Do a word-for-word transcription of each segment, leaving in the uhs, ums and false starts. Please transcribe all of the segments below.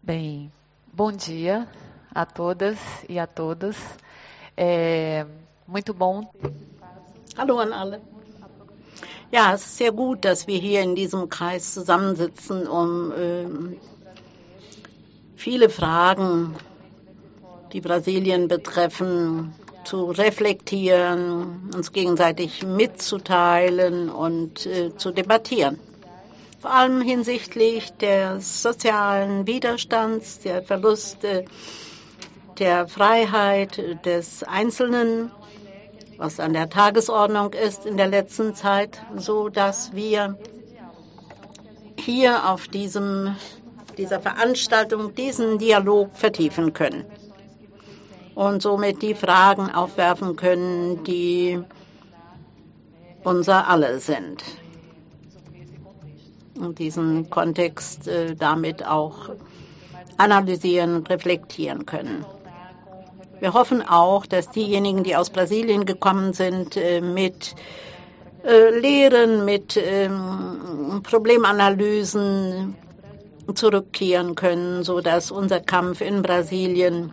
Bem, bom dia a todas e a todos. É muito bom. Hallo an alle. Ja, es ist sehr gut, dass wir hier in diesem Kreis zusammensitzen, um äh, viele Fragen, die Brasilien betreffen, zu reflektieren, uns gegenseitig mitzuteilen und äh, zu debattieren. Vor allem hinsichtlich des sozialen Widerstands, der Verluste der Freiheit des Einzelnen, was an der Tagesordnung ist in der letzten Zeit, so dass wir hier auf diesem, dieser Veranstaltung diesen Dialog vertiefen können und somit die Fragen aufwerfen können, die unser alle sind. Und diesen Kontext äh, damit auch analysieren und reflektieren können. Wir hoffen auch, dass diejenigen, die aus Brasilien gekommen sind, äh, mit äh, Lehren, mit ähm, Problemanalysen zurückkehren können, sodass unser Kampf in Brasilien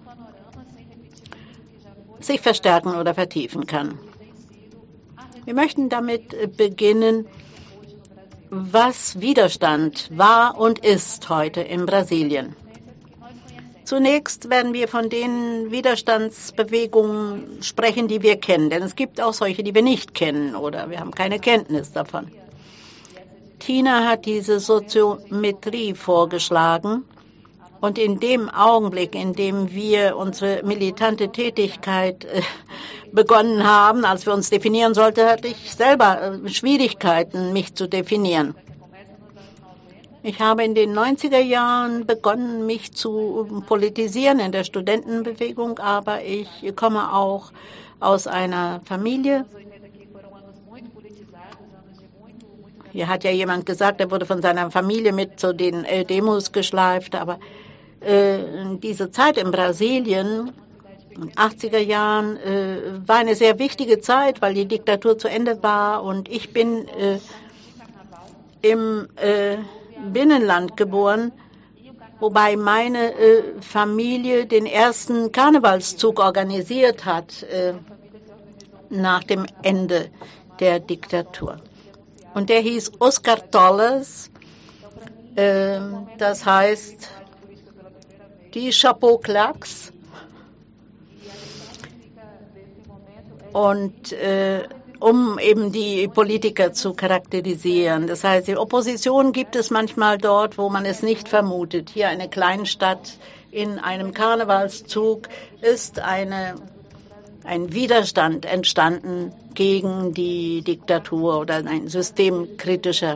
sich verstärken oder vertiefen kann. Wir möchten damit beginnen, was Widerstand war und ist heute in Brasilien. Zunächst werden wir von den Widerstandsbewegungen sprechen, die wir kennen, denn es gibt auch solche, die wir nicht kennen oder wir haben keine Kenntnis davon. Tina hat diese Soziometrie vorgeschlagen und in dem Augenblick, in dem wir unsere militante Tätigkeit äh, begonnen haben, als wir uns definieren sollten, hatte ich selber äh, Schwierigkeiten, mich zu definieren. Ich habe in den neunziger Jahren begonnen, mich zu politisieren in der Studentenbewegung, aber ich komme auch aus einer Familie. Hier hat ja jemand gesagt, er wurde von seiner Familie mit zu den äh, Demos geschleift, aber äh, diese Zeit in Brasilien, in den achtziger Jahren, äh, war eine sehr wichtige Zeit, weil die Diktatur zu Ende war und ich bin äh, im äh, Binnenland geboren, wobei meine äh, Familie den ersten Karnevalszug organisiert hat äh, nach dem Ende der Diktatur. Und der hieß Oscar Tolles, äh, das heißt die Chapeau Claques. Und äh, um eben die Politiker zu charakterisieren. Das heißt, die Opposition gibt es manchmal dort, wo man es nicht vermutet. Hier eine Kleinstadt in einem Karnevalszug ist eine, ein Widerstand entstanden gegen die Diktatur oder ein systemkritischer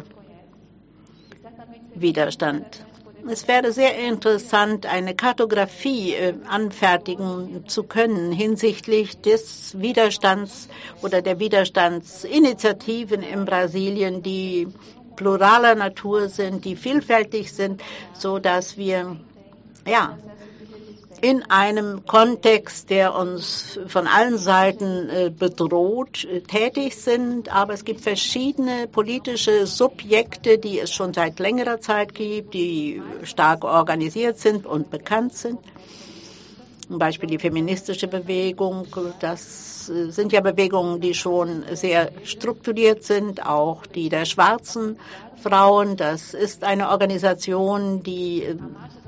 Widerstand. Es wäre sehr interessant, eine Kartografie äh, anfertigen zu können hinsichtlich des Widerstands oder der Widerstandsinitiativen in Brasilien, die pluraler Natur sind, die vielfältig sind, so dass wir ja in einem Kontext, der uns von allen Seiten äh, bedroht, äh, tätig sind. Aber es gibt verschiedene politische Subjekte, die es schon seit längerer Zeit gibt, die stark organisiert sind und bekannt sind. Zum Beispiel die feministische Bewegung. Das äh, sind ja Bewegungen, die schon sehr strukturiert sind, auch die der schwarzen Frauen. Das ist eine Organisation, die äh,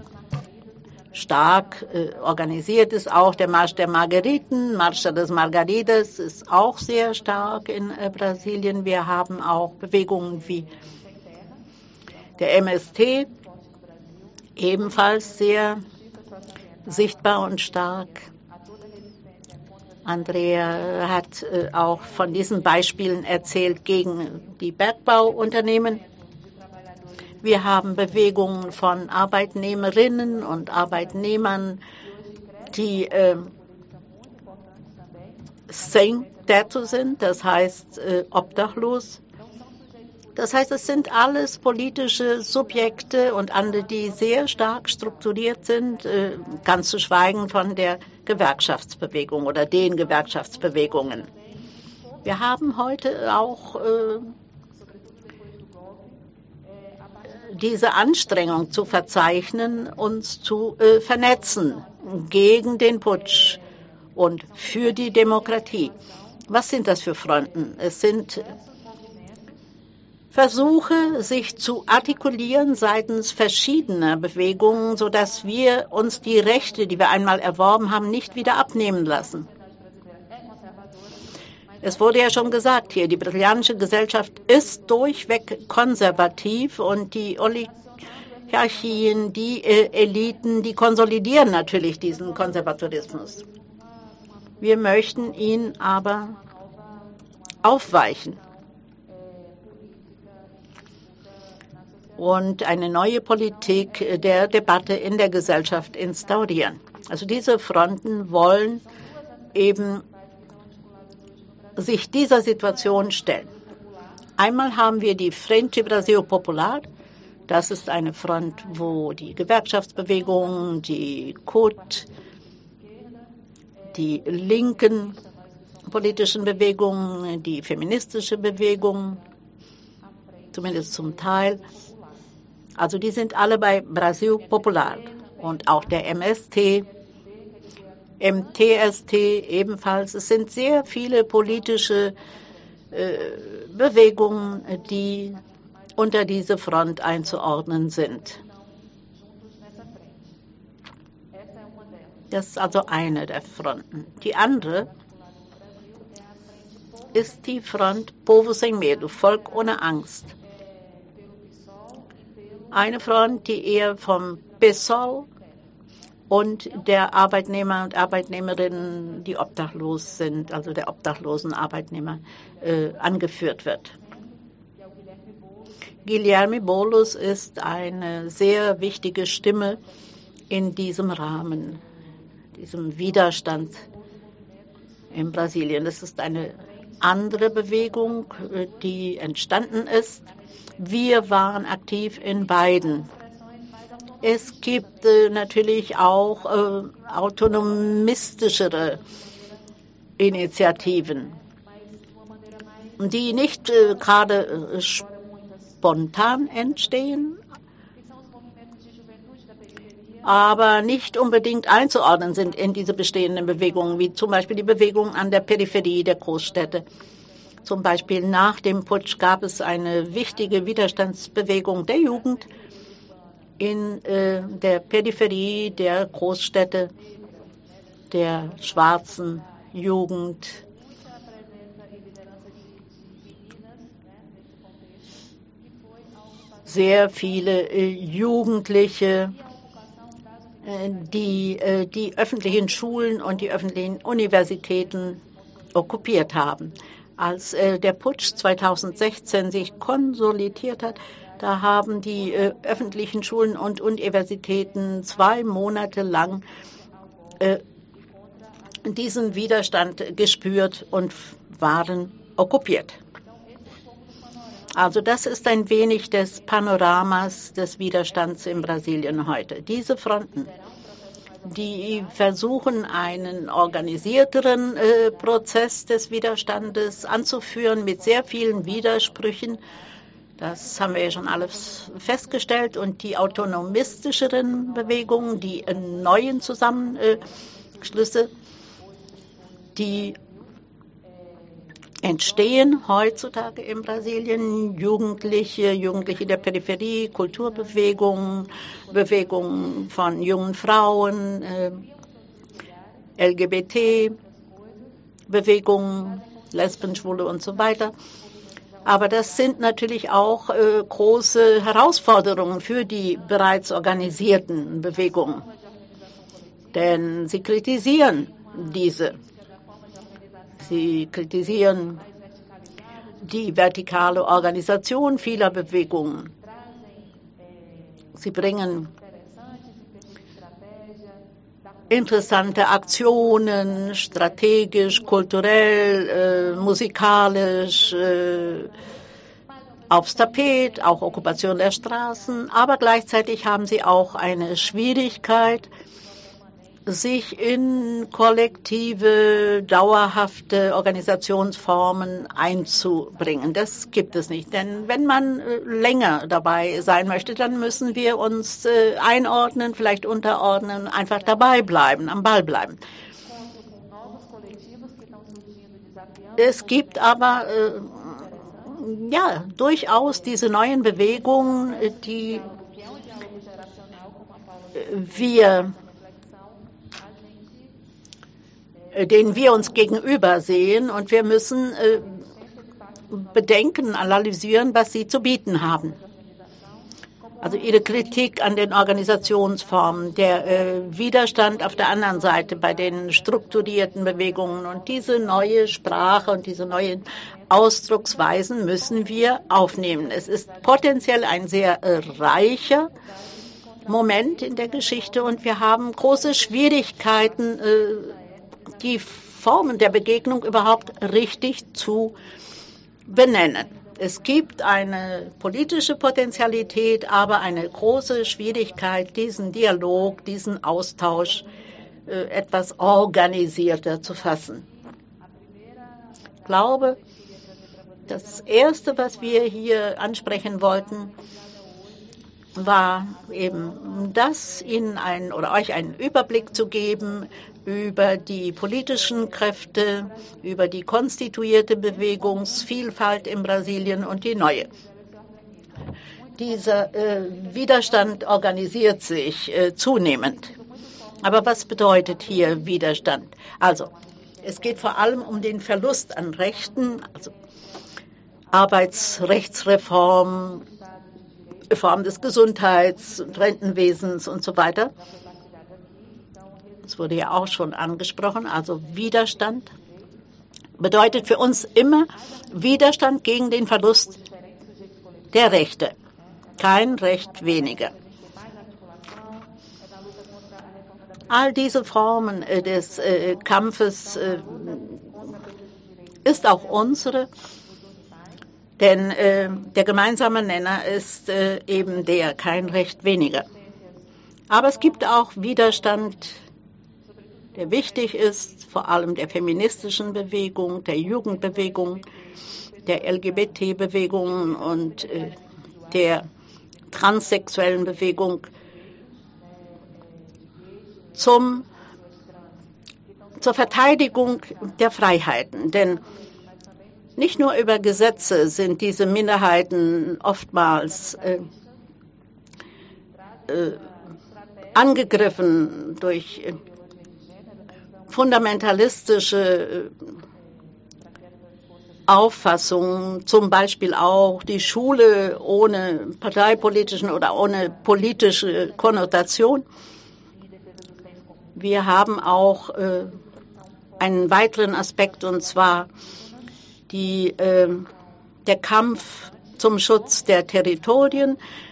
stark äh, organisiert ist. Auch der Marsch der Margeriten, Marcha des Margaridas ist auch sehr stark in äh, Brasilien. Wir haben auch Bewegungen wie der M S T, ebenfalls sehr sichtbar und stark. Andrea hat äh, auch von diesen Beispielen erzählt gegen die Bergbauunternehmen. Wir haben Bewegungen von Arbeitnehmerinnen und Arbeitnehmern, die äh, sem teto sind, das heißt äh, obdachlos. Das heißt, es sind alles politische Subjekte und andere, die sehr stark strukturiert sind, äh, ganz zu schweigen von der Gewerkschaftsbewegung oder den Gewerkschaftsbewegungen. Wir haben heute auch äh, diese Anstrengung zu verzeichnen, uns zu äh, vernetzen gegen den Putsch und für die Demokratie. Was sind das für Fronten? Es sind Versuche, sich zu artikulieren seitens verschiedener Bewegungen, sodass wir uns die Rechte, die wir einmal erworben haben, nicht wieder abnehmen lassen. Es wurde ja schon gesagt hier, die brasilianische Gesellschaft ist durchweg konservativ und die Oligarchien, die äh, Eliten, die konsolidieren natürlich diesen Konservatorismus. Wir möchten ihn aber aufweichen und eine neue Politik der Debatte in der Gesellschaft instaurieren. Also diese Fronten wollen eben sich dieser Situation stellen. Einmal haben wir die Frente Brasil Popular. Das ist eine Front, wo die Gewerkschaftsbewegung, die C U T, die linken politischen Bewegungen, die feministische Bewegung, zumindest zum Teil, also die sind alle bei Brasil Popular. Und auch der M S T, M T S T ebenfalls. Es sind sehr viele politische äh, Bewegungen, die unter diese Front einzuordnen sind. Das ist also eine der Fronten. Die andere ist die Front Povo Sem Medo, Volk ohne Angst. Eine Front, die eher vom P SOL und der Arbeitnehmer und Arbeitnehmerinnen, die obdachlos sind, also der obdachlosen Arbeitnehmer, äh, angeführt wird. Guilherme Boulos ist eine sehr wichtige Stimme in diesem Rahmen, diesem Widerstand in Brasilien. Das ist eine andere Bewegung, die entstanden ist. Wir waren aktiv in beiden. Es gibt äh, natürlich auch äh, autonomistischere Initiativen, die nicht äh, gerade äh, spontan entstehen, aber nicht unbedingt einzuordnen sind in diese bestehenden Bewegungen, wie zum Beispiel die Bewegung an der Peripherie der Großstädte. Zum Beispiel nach dem Putsch gab es eine wichtige Widerstandsbewegung der Jugend in äh, der Peripherie der Großstädte, der schwarzen Jugend. Sehr viele äh, Jugendliche, äh, die äh, die öffentlichen Schulen und die öffentlichen Universitäten okkupiert haben. Als äh, der Putsch zweitausendsechzehn sich konsolidiert hat, da haben die äh, öffentlichen Schulen und Universitäten zwei Monate lang äh, diesen Widerstand gespürt und waren okkupiert. Also das ist ein wenig des Panoramas des Widerstands in Brasilien heute. Diese Fronten, die versuchen, einen organisierteren äh, Prozess des Widerstandes anzuführen mit sehr vielen Widersprüchen. Das haben wir ja schon alles festgestellt. Und die autonomistischeren Bewegungen, die äh, neuen Zusammenschlüsse, die entstehen heutzutage in Brasilien. Jugendliche, Jugendliche der Peripherie, Kulturbewegungen, Bewegungen von jungen Frauen, äh, L G B T-Bewegungen, Lesben, Schwule und so weiter. Aber das sind natürlich auch äh, große Herausforderungen für die bereits organisierten Bewegungen. Denn sie kritisieren diese. Sie kritisieren die vertikale Organisation vieler Bewegungen. Sie bringen interessante Aktionen, strategisch, kulturell, äh, musikalisch, äh, aufs Tapet, auch Okkupation der Straßen. Aber gleichzeitig haben sie auch eine Schwierigkeit, sich in kollektive, dauerhafte Organisationsformen einzubringen. Das gibt es nicht. Denn wenn man länger dabei sein möchte, dann müssen wir uns einordnen, vielleicht unterordnen, einfach dabei bleiben, am Ball bleiben. Es gibt aber äh, ja durchaus diese neuen Bewegungen, die wir denen wir uns gegenüber sehen, und wir müssen äh, bedenken, analysieren, was sie zu bieten haben. Also ihre Kritik an den Organisationsformen, der äh, Widerstand auf der anderen Seite bei den strukturierten Bewegungen, und diese neue Sprache und diese neuen Ausdrucksweisen müssen wir aufnehmen. Es ist potenziell ein sehr äh, reicher Moment in der Geschichte, und wir haben große Schwierigkeiten, äh, die Formen der Begegnung überhaupt richtig zu benennen. Es gibt eine politische Potentialität, aber eine große Schwierigkeit, diesen Dialog, diesen Austausch äh, etwas organisierter zu fassen. Ich glaube, das Erste, was wir hier ansprechen wollten, war eben das, Ihnen einen oder euch einen Überblick zu geben über die politischen Kräfte, über die konstituierte Bewegungsvielfalt in Brasilien und die neue. Dieser äh, Widerstand organisiert sich äh, zunehmend. Aber was bedeutet hier Widerstand? Also, es geht vor allem um den Verlust an Rechten, also Arbeitsrechtsreform, Reform des Gesundheits- und Rentenwesens und so weiter. Das wurde ja auch schon angesprochen. Also Widerstand bedeutet für uns immer Widerstand gegen den Verlust der Rechte. Kein Recht weniger. All diese Formen äh, des äh, Kampfes äh, ist auch unsere. Denn äh, der gemeinsame Nenner ist äh, eben der, kein Recht weniger. Aber es gibt auch Widerstand, der wichtig ist, vor allem der feministischen Bewegung, der Jugendbewegung, der L G B T-Bewegung und äh, der transsexuellen Bewegung zum, zur Verteidigung der Freiheiten. Denn nicht nur über Gesetze sind diese Minderheiten oftmals äh, äh, angegriffen durch äh, fundamentalistische äh, Auffassungen, zum Beispiel auch die Schule ohne parteipolitischen oder ohne politische Konnotation. Wir haben auch äh, einen weiteren Aspekt, und zwar Die, äh, der Kampf zum Schutz der Territorien,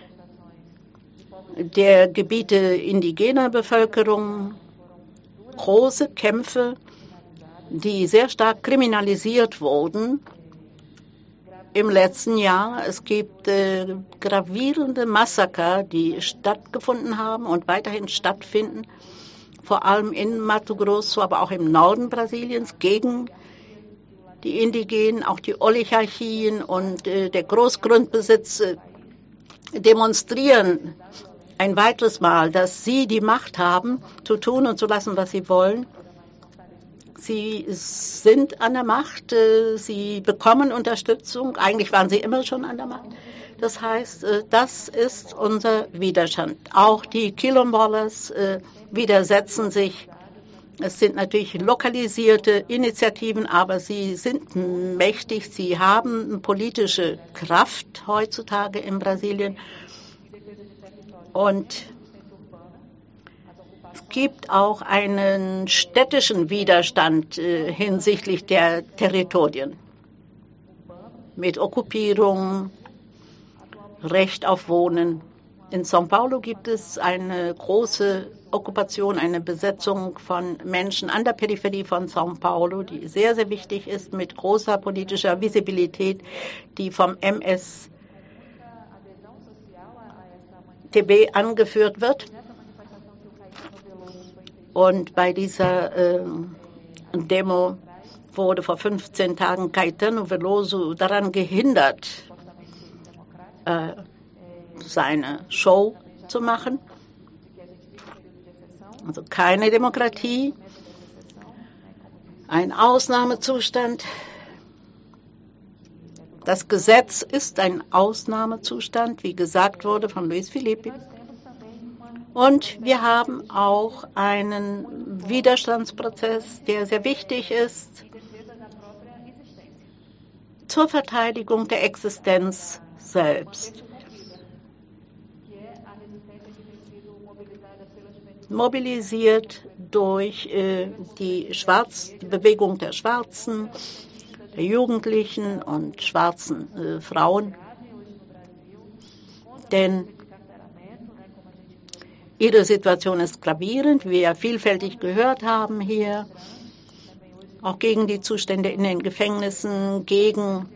der Gebiete indigener Bevölkerung, große Kämpfe, die sehr stark kriminalisiert wurden im letzten Jahr. Es gibt äh, gravierende Massaker, die stattgefunden haben und weiterhin stattfinden, vor allem in Mato Grosso, aber auch im Norden Brasiliens, gegen die Indigenen, auch die Oligarchien und äh, der Großgrundbesitz äh, demonstrieren ein weiteres Mal, dass sie die Macht haben, zu tun und zu lassen, was sie wollen. Sie sind an der Macht, äh, sie bekommen Unterstützung, eigentlich waren sie immer schon an der Macht. Das heißt, äh, das ist unser Widerstand. Auch die Quilombolas äh, widersetzen sich. Es sind natürlich lokalisierte Initiativen, aber sie sind mächtig, sie haben politische Kraft heutzutage in Brasilien. Und es gibt auch einen städtischen Widerstand äh, hinsichtlich der Territorien. Mit Okkupierung, Recht auf Wohnen. In São Paulo gibt es eine große Okkupation, eine Besetzung von Menschen an der Peripherie von São Paulo, die sehr, sehr wichtig ist, mit großer politischer Visibilität, die vom M S T B angeführt wird. Und bei dieser äh, Demo wurde vor fünfzehn Tagen Caetano Veloso daran gehindert, äh, seine Show zu machen. Also keine Demokratie, ein Ausnahmezustand. Das Gesetz ist ein Ausnahmezustand, wie gesagt wurde von Luis Filipe. Und wir haben auch einen Widerstandsprozess, der sehr wichtig ist zur Verteidigung der Existenz selbst. Mobilisiert durch äh, die, Schwarz, die Bewegung der Schwarzen, der Jugendlichen und schwarzen äh, Frauen. Denn ihre Situation ist gravierend, wie wir ja vielfältig gehört haben hier, auch gegen die Zustände in den Gefängnissen, gegen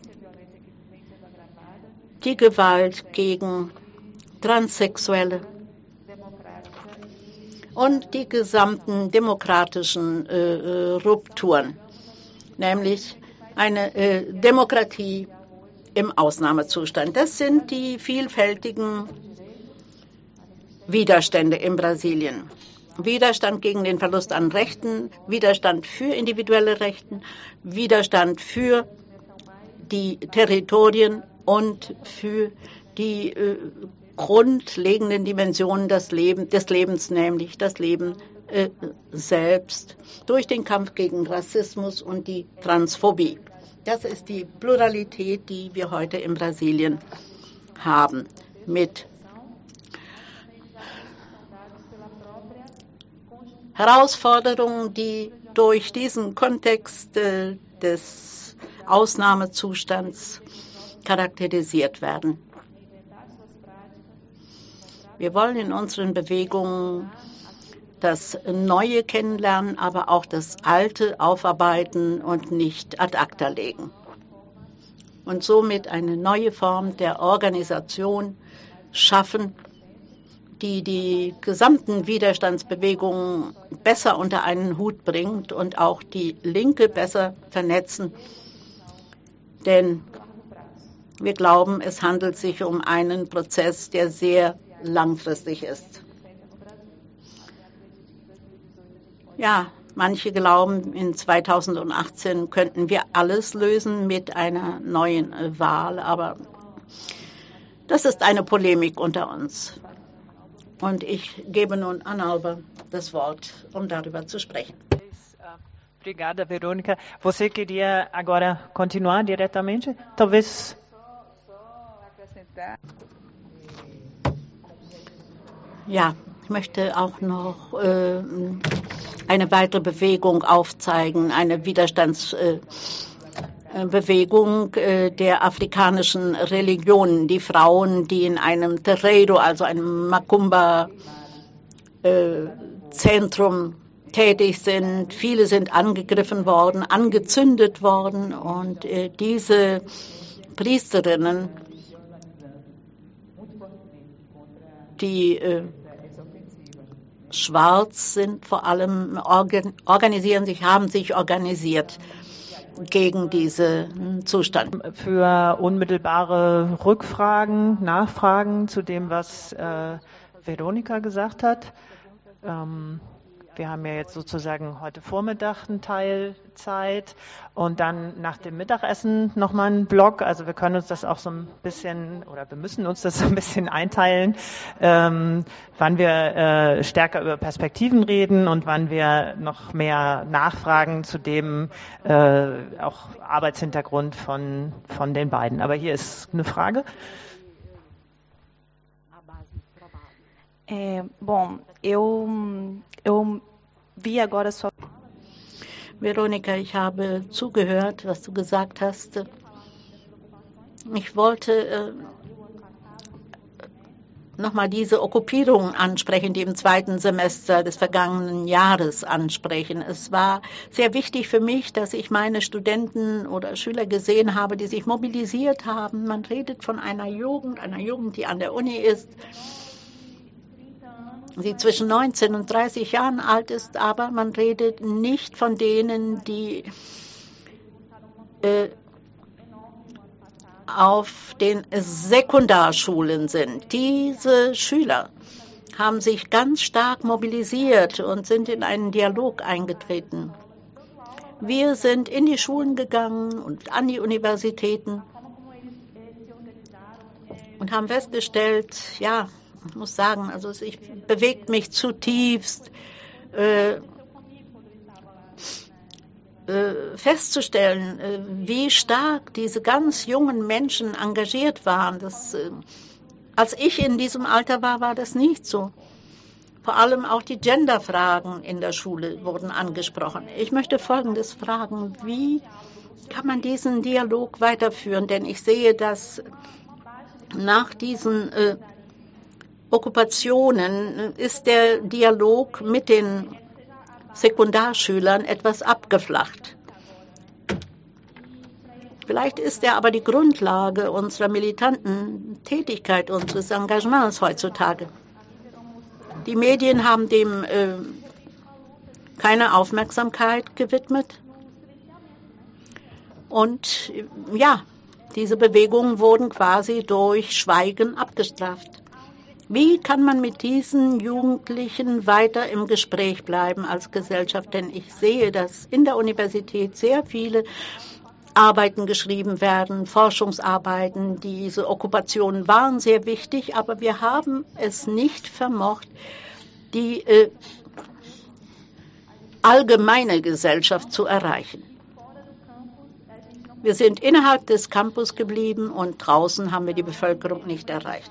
die Gewalt gegen Transsexuelle und die gesamten demokratischen äh, äh, Rupturen, nämlich eine äh, Demokratie im Ausnahmezustand. Das sind die vielfältigen Widerstände in Brasilien. Widerstand gegen den Verlust an Rechten, Widerstand für individuelle Rechte, Widerstand für die Territorien und für die äh, grundlegenden Dimensionen des, Leben, des Lebens, nämlich das Leben äh, selbst, durch den Kampf gegen Rassismus und die Transphobie. Das ist die Pluralität, die wir heute in Brasilien haben, mit Herausforderungen, die durch diesen Kontext äh, des Ausnahmezustands charakterisiert werden. Wir wollen in unseren Bewegungen das Neue kennenlernen, aber auch das Alte aufarbeiten und nicht ad acta legen. Und somit eine neue Form der Organisation schaffen, die die gesamten Widerstandsbewegungen besser unter einen Hut bringt und auch die Linke besser vernetzen. Denn wir glauben, es handelt sich um einen Prozess, der sehr langfristig ist. Ja, manche glauben, in zweitausendachtzehn könnten wir alles lösen mit einer neuen Wahl, aber das ist eine Polemik unter uns. Und ich gebe nun an Alba das Wort, um darüber zu sprechen. Obrigada, Verônica. Você queria agora continuar diretamente? Talvez. Ja, ich möchte auch noch äh, eine weitere Bewegung aufzeigen, eine Widerstandsbewegung äh, äh, der afrikanischen Religionen, die Frauen, die in einem Terreiro, also einem Macumba-Zentrum äh, tätig sind. Viele sind angegriffen worden, angezündet worden und äh, diese Priesterinnen, die äh, schwarz sind, vor allem organ organisieren sich, haben sich organisiert gegen diesen Zustand. Für unmittelbare Rückfragen, Nachfragen zu dem, was äh, Verônica gesagt hat. Ähm, wir haben ja jetzt sozusagen heute Vormittag einen Teil Zeit und dann nach dem Mittagessen nochmal einen Block. Also wir können uns das auch so ein bisschen, oder wir müssen uns das so ein bisschen einteilen, ähm, wann wir äh, stärker über Perspektiven reden und wann wir noch mehr nachfragen zu dem äh, auch Arbeitshintergrund von, von den beiden. Aber hier ist eine Frage. É, bom, eu, eu vi agora sua... Verônica, ich habe zugehört, was du gesagt hast. Ich wollte äh, nochmal diese Okkupierung ansprechen, die im zweiten Semester des vergangenen Jahres ansprechen. Es war sehr wichtig für mich, dass ich meine Studenten oder Schüler gesehen habe, die sich mobilisiert haben. Man redet von einer Jugend, einer Jugend, die an der Uni ist, die zwischen neunzehn und dreißig Jahren alt ist, aber man redet nicht von denen, die äh, auf den Sekundarschulen sind. Diese Schüler haben sich ganz stark mobilisiert und sind in einen Dialog eingetreten. Wir sind in die Schulen gegangen und an die Universitäten und haben festgestellt, ja, ich muss sagen, also es ich, bewegt mich zutiefst, äh, äh, festzustellen, äh, wie stark diese ganz jungen Menschen engagiert waren. Das, äh, als ich in diesem Alter war, war das nicht so. Vor allem auch die Genderfragen in der Schule wurden angesprochen. Ich möchte Folgendes fragen: Wie kann man diesen Dialog weiterführen? Denn ich sehe, dass nach diesen äh, Okkupationen ist der Dialog mit den Sekundarschülern etwas abgeflacht. Vielleicht ist er aber die Grundlage unserer militanten Tätigkeit, unseres Engagements heutzutage. Die Medien haben dem äh, keine Aufmerksamkeit gewidmet. Und ja, diese Bewegungen wurden quasi durch Schweigen abgestraft. Wie kann man mit diesen Jugendlichen weiter im Gespräch bleiben als Gesellschaft? Denn ich sehe, dass in der Universität sehr viele Arbeiten geschrieben werden, Forschungsarbeiten. Diese Okkupationen waren sehr wichtig, aber wir haben es nicht vermocht, die äh, allgemeine Gesellschaft zu erreichen. Wir sind innerhalb des Campus geblieben und draußen haben wir die Bevölkerung nicht erreicht.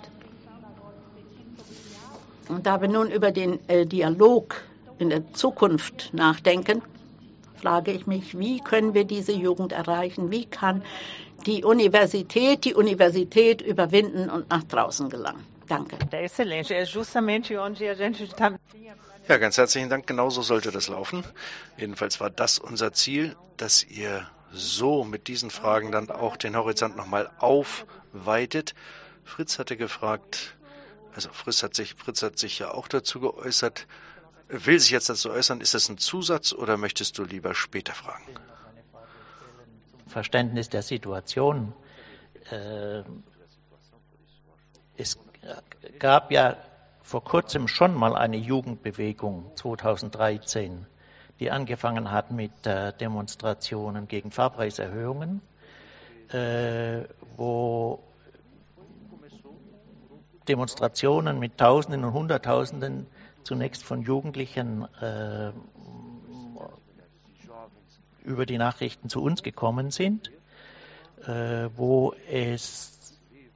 Und da wir nun über den äh, Dialog in der Zukunft nachdenken, frage ich mich, wie können wir diese Jugend erreichen? Wie kann die Universität die Universität überwinden und nach draußen gelangen? Danke. Ja, ganz herzlichen Dank. Genauso sollte das laufen. Jedenfalls war das unser Ziel, dass ihr so mit diesen Fragen dann auch den Horizont nochmal aufweitet. Fritz hatte gefragt, also Fritz hat sich, Fritz hat sich ja auch dazu geäußert, will sich jetzt dazu äußern, ist das ein Zusatz oder möchtest du lieber später fragen? Verständnis der Situation. Äh, es gab ja vor kurzem schon mal eine Jugendbewegung zweitausenddreizehn, die angefangen hat mit äh, Demonstrationen gegen Fahrpreiserhöhungen, äh, wo Demonstrationen mit Tausenden und Hunderttausenden zunächst von Jugendlichen äh, über die Nachrichten zu uns gekommen sind, äh, wo es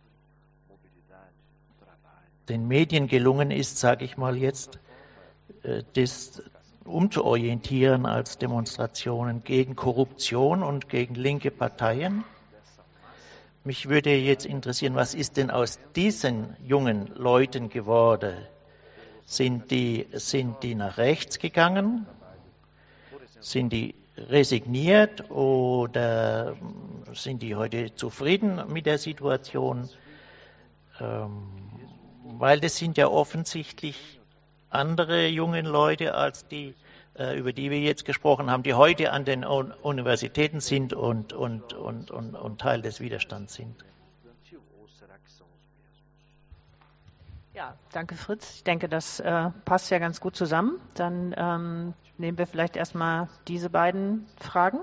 den Medien gelungen ist, sage ich mal jetzt, äh, das umzuorientieren als Demonstrationen gegen Korruption und gegen linke Parteien. Mich würde jetzt interessieren, was ist denn aus diesen jungen Leuten geworden? Sind die, sind die nach rechts gegangen? Sind die resigniert oder sind die heute zufrieden mit der Situation? Ähm, weil das sind ja offensichtlich andere junge Leute als die, äh, über die wir jetzt gesprochen haben, die heute an den Universitäten sind und, und, und, und, und Teil des Widerstands sind. Ja, danke Fritz. Ich denke, das äh, passt ja ganz gut zusammen. Dann ähm, nehmen wir vielleicht erstmal diese beiden Fragen.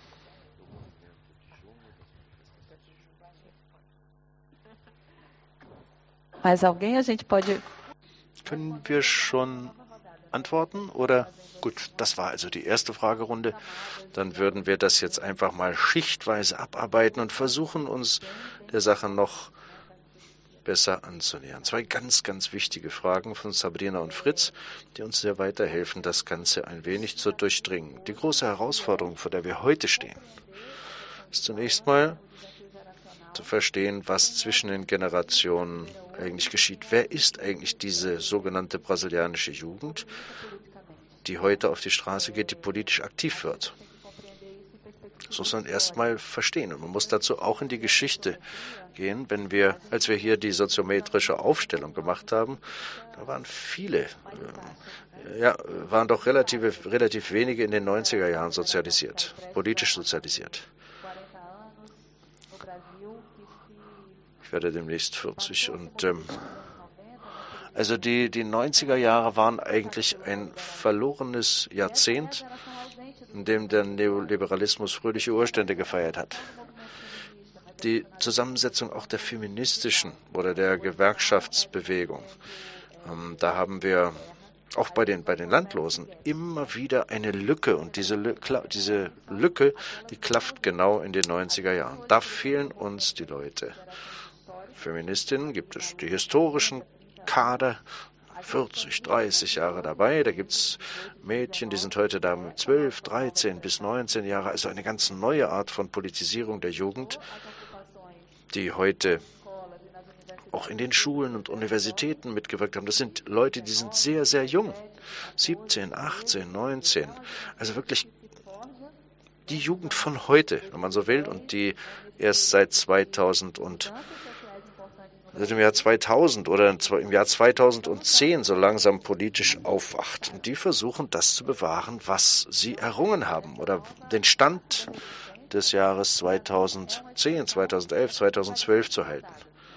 Mais alguém a gente pode... Können wir schon antworten oder? Gut, das war also die erste Fragerunde. Dann würden wir das jetzt einfach mal schichtweise abarbeiten und versuchen, uns der Sache noch besser anzunähern. Zwei ganz, ganz wichtige Fragen von Sabrina und Fritz, die uns sehr weiterhelfen, das Ganze ein wenig zu durchdringen. Die große Herausforderung, vor der wir heute stehen, ist zunächst mal zu verstehen, was zwischen den Generationen eigentlich geschieht. Wer ist eigentlich diese sogenannte brasilianische Jugend, die heute auf die Straße geht, die politisch aktiv wird? Das muss man erstmal verstehen. Und man muss dazu auch in die Geschichte gehen. Wenn wir, als wir hier die soziometrische Aufstellung gemacht haben, da waren viele, äh, ja, waren doch relativ, relativ wenige in den neunziger Jahren sozialisiert, politisch sozialisiert. Ich werde demnächst vierzig und ähm, also die, die neunziger Jahre waren eigentlich ein verlorenes Jahrzehnt, in dem der Neoliberalismus fröhliche Urstände gefeiert hat. Die Zusammensetzung auch der feministischen oder der Gewerkschaftsbewegung, ähm, da haben wir auch bei den, bei den Landlosen immer wieder eine Lücke. Und diese, diese Lücke, die klafft genau in den neunziger Jahren. Da fehlen uns die Leute. Feministinnen gibt es die historischen Kader, vierzig, dreißig Jahre dabei. Da gibt es Mädchen, die sind heute da mit zwölf, dreizehn bis neunzehn Jahre. Also eine ganz neue Art von Politisierung der Jugend, die heute auch in den Schulen und Universitäten mitgewirkt haben. Das sind Leute, die sind sehr, sehr jung. siebzehn, achtzehn, neunzehn. Also wirklich die Jugend von heute, wenn man so will, und die erst seit zweitausend und seit dem Jahr zweitausend oder im Jahr zweitausendzehn so langsam politisch aufwacht. Und die versuchen, das zu bewahren, was sie errungen haben oder den Stand des Jahres zweitausendzehn, zweitausendelf, zweitausendzwölf zu halten.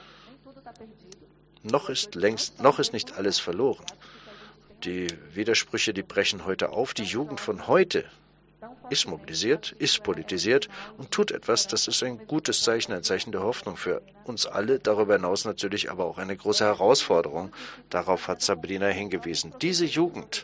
Noch ist längst, noch ist nicht alles verloren. Die Widersprüche, die brechen heute auf. Die Jugend von heute ist mobilisiert, ist politisiert und tut etwas. Das ist ein gutes Zeichen, ein Zeichen der Hoffnung für uns alle. Darüber hinaus natürlich aber auch eine große Herausforderung. Darauf hat Sabrina hingewiesen. Diese Jugend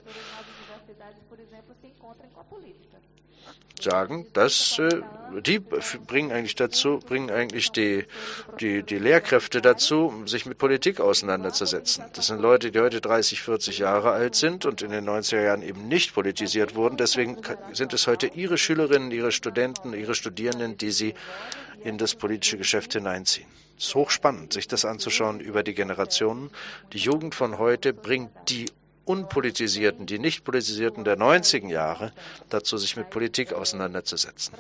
sagen, dass äh, die bringen eigentlich dazu, bringen eigentlich die, die, die Lehrkräfte dazu, sich mit Politik auseinanderzusetzen. Das sind Leute, die heute dreißig, vierzig Jahre alt sind und in den neunziger Jahren eben nicht politisiert wurden. Deswegen sind es heute ihre Schülerinnen, ihre Studenten, ihre Studierenden, die sie in das politische Geschäft hineinziehen. Es ist hochspannend, sich das anzuschauen über die Generationen. Die Jugend von heute bringt die Unpolitisierten, die nicht politisierten der neunziger Jahre dazu, sich mit Politik auseinanderzusetzen.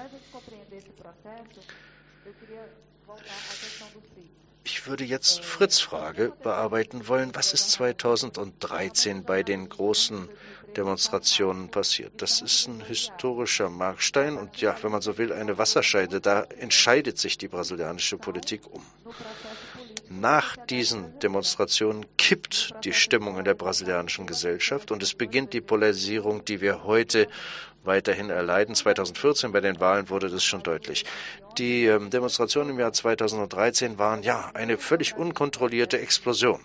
Ich würde jetzt Fritz' Frage bearbeiten wollen. Was ist zweitausenddreizehn bei den großen Demonstrationen passiert? Das ist ein historischer Markstein und ja, wenn man so will, eine Wasserscheide. Da entscheidet sich die brasilianische Politik um. Nach diesen Demonstrationen kippt die Stimmung in der brasilianischen Gesellschaft und es beginnt die Polarisierung, die wir heute weiterhin erleiden. zweitausendvierzehn bei den Wahlen wurde das schon deutlich. Die ähm, Demonstrationen im Jahr zweitausenddreizehn waren ja eine völlig unkontrollierte Explosion.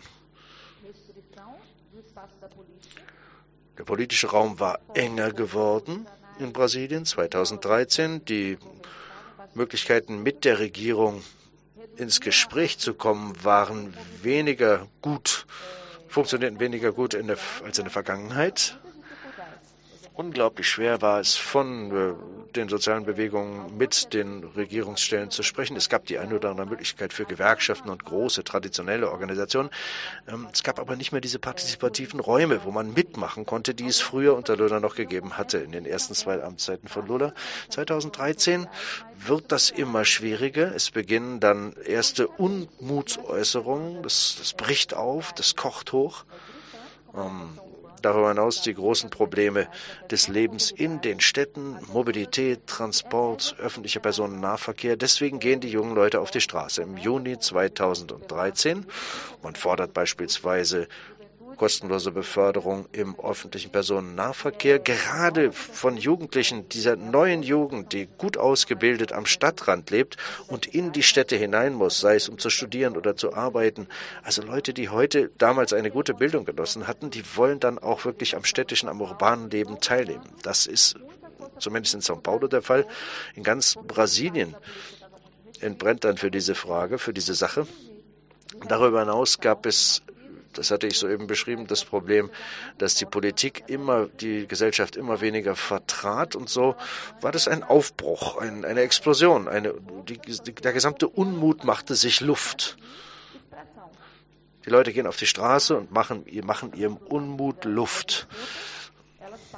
Der politische Raum war enger geworden in Brasilien zweitausenddreizehn. Die Möglichkeiten mit der Regierung ins Gespräch zu kommen, waren weniger gut, funktionierten weniger gut in der, als in der Vergangenheit. Unglaublich schwer war es, von äh, den sozialen Bewegungen mit den Regierungsstellen zu sprechen. Es gab die eine oder andere Möglichkeit für Gewerkschaften und große traditionelle Organisationen. Ähm, es gab aber nicht mehr diese partizipativen Räume, wo man mitmachen konnte, die es früher unter Lula noch gegeben hatte, in den ersten zwei Amtszeiten von Lula. zweitausenddreizehn wird das immer schwieriger. Es beginnen dann erste Unmutsäußerungen. Das, das bricht auf, das kocht hoch. Ähm, Darüber hinaus die großen Probleme des Lebens in den Städten, Mobilität, Transport, öffentlicher Personennahverkehr. Deswegen gehen die jungen Leute auf die Straße. Im Juni zweitausenddreizehn, man fordert beispielsweise kostenlose Beförderung im öffentlichen Personennahverkehr, gerade von Jugendlichen, dieser neuen Jugend, die gut ausgebildet am Stadtrand lebt und in die Städte hinein muss, sei es um zu studieren oder zu arbeiten. Also Leute, die heute damals eine gute Bildung genossen hatten, die wollen dann auch wirklich am städtischen, am urbanen Leben teilnehmen. Das ist zumindest in São Paulo der Fall. In ganz Brasilien entbrennt dann für diese Frage, für diese Sache. Darüber hinaus gab es, das hatte ich soeben beschrieben, das Problem, dass die Politik immer, die Gesellschaft immer weniger vertrat und so war das ein Aufbruch, ein, eine Explosion. Eine, die, die, der gesamte Unmut machte sich Luft. Die Leute gehen auf die Straße und machen, machen ihrem Unmut Luft.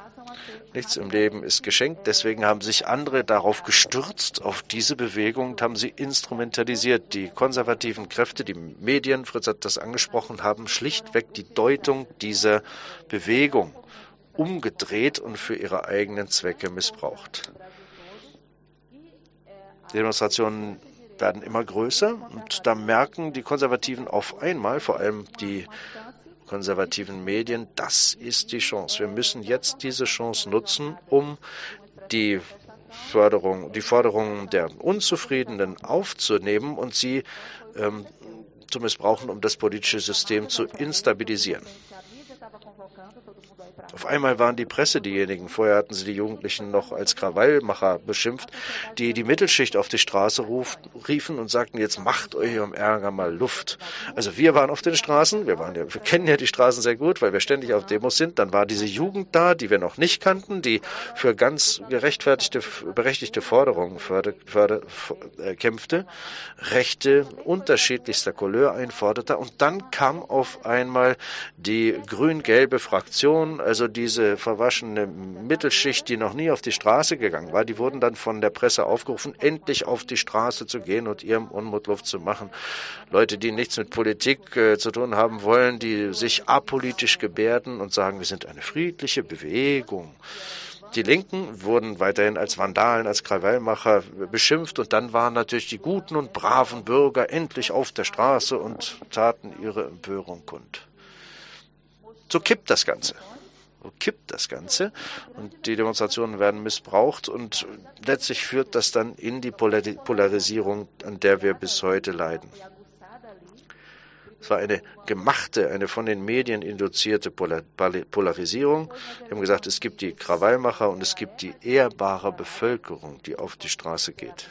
Nichts im Leben ist geschenkt. Deswegen haben sich andere darauf gestürzt, auf diese Bewegung, und haben sie instrumentalisiert. Die konservativen Kräfte, die Medien, Fritz hat das angesprochen, haben schlichtweg die Deutung dieser Bewegung umgedreht und für ihre eigenen Zwecke missbraucht. Die Demonstrationen werden immer größer und da merken die Konservativen auf einmal, vor allem die konservativen Medien, das ist die Chance. Wir müssen jetzt diese Chance nutzen, um die Förderung, die Forderungen der Unzufriedenen aufzunehmen und sie ähm, zu missbrauchen, um das politische System zu instabilisieren. Auf einmal waren die Presse diejenigen, vorher hatten sie die Jugendlichen noch als Krawallmacher beschimpft, die die Mittelschicht auf die Straße ruf, riefen und sagten, jetzt macht eurem Ärger mal Luft. Also wir waren auf den Straßen, wir, waren ja, wir kennen ja die Straßen sehr gut, weil wir ständig auf Demos sind. Dann war diese Jugend da, die wir noch nicht kannten, die für ganz gerechtfertigte, berechtigte Forderungen förder, förder, äh, kämpfte, Rechte unterschiedlichster Couleur einforderte. Und dann kam auf einmal die grün-gelbe Fraktion, also diese verwaschene Mittelschicht, die noch nie auf die Straße gegangen war, die wurden dann von der Presse aufgerufen, endlich auf die Straße zu gehen und ihrem Unmut Luft zu machen. Leute, die nichts mit Politik äh, zu tun haben wollen, die sich apolitisch gebärden und sagen, wir sind eine friedliche Bewegung. Die Linken wurden weiterhin als Vandalen, als Krawallmacher beschimpft und dann waren natürlich die guten und braven Bürger endlich auf der Straße und taten ihre Empörung kund. So kippt das Ganze. So kippt das Ganze und die Demonstrationen werden missbraucht und letztlich führt das dann in die Polarisierung, an der wir bis heute leiden. Es war eine gemachte, eine von den Medien induzierte Polarisierung. Die haben gesagt, es gibt die Krawallmacher und es gibt die ehrbare Bevölkerung, die auf die Straße geht.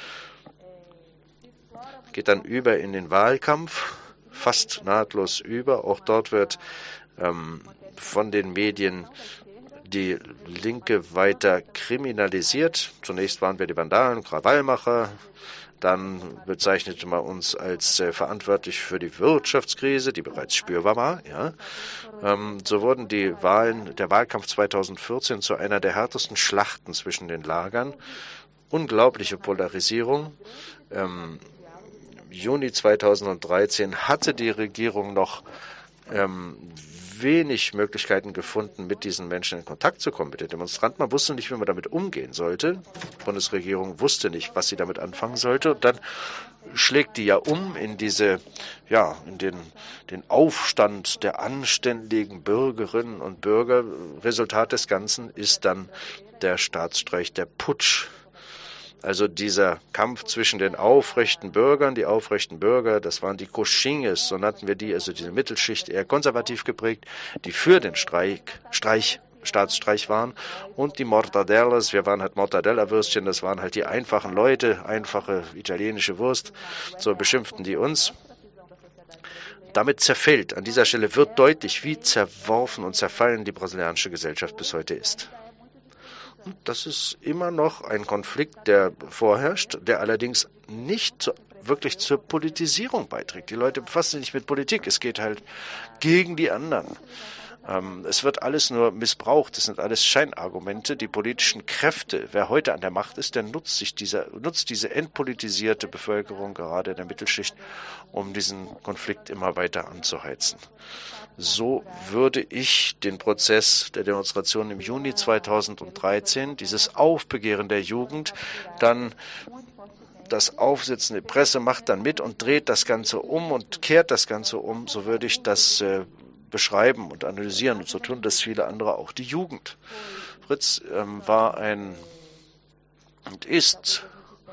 Geht dann über in den Wahlkampf, fast nahtlos über. Auch dort wird ähm, von den Medien die Linke weiter kriminalisiert. Zunächst waren wir die Vandalen, Krawallmacher. Dann bezeichnete man uns als äh, verantwortlich für die Wirtschaftskrise, die bereits spürbar war. Ja. Ähm, so wurden die Wahlen, der Wahlkampf zweitausendvierzehn zu einer der härtesten Schlachten zwischen den Lagern. Unglaubliche Polarisierung. Ähm, Juni zweitausenddreizehn hatte die Regierung noch ähm, wenig Möglichkeiten gefunden, mit diesen Menschen in Kontakt zu kommen, mit den Demonstranten. Man wusste nicht, wie man damit umgehen sollte. Die Bundesregierung wusste nicht, was sie damit anfangen sollte. Und dann schlägt die ja um in diese, ja, in den, den Aufstand der anständigen Bürgerinnen und Bürger. Resultat des Ganzen ist dann der Staatsstreich, der Putsch. Also dieser Kampf zwischen den aufrechten Bürgern, die aufrechten Bürger, das waren die Coxinhas, so nannten wir die, also diese Mittelschicht eher konservativ geprägt, die für den Streich, Streich, Staatsstreich waren, und die Mortadellas, wir waren halt Mortadella-Würstchen, das waren halt die einfachen Leute, einfache italienische Wurst, so beschimpften die uns. Damit zerfällt, an dieser Stelle wird deutlich, wie zerworfen und zerfallen die brasilianische Gesellschaft bis heute ist. Das ist immer noch ein Konflikt, der vorherrscht, der allerdings nicht wirklich zur Politisierung beiträgt. Die Leute befassen sich nicht mit Politik, es geht halt gegen die anderen. Ähm, es wird alles nur missbraucht, das sind alles Scheinargumente. Die politischen Kräfte, wer heute an der Macht ist, der nutzt, sich dieser, nutzt diese entpolitisierte Bevölkerung, gerade in der Mittelschicht, um diesen Konflikt immer weiter anzuheizen. So würde ich den Prozess der Demonstration im Juni zweitausenddreizehn, dieses Aufbegehren der Jugend, dann das Aufsitzen der Presse macht dann mit und dreht das Ganze um und kehrt das Ganze um, so würde ich das äh, beschreiben und analysieren. Und so tun das viele andere auch. Die Jugend. Fritz ähm, war ein und ist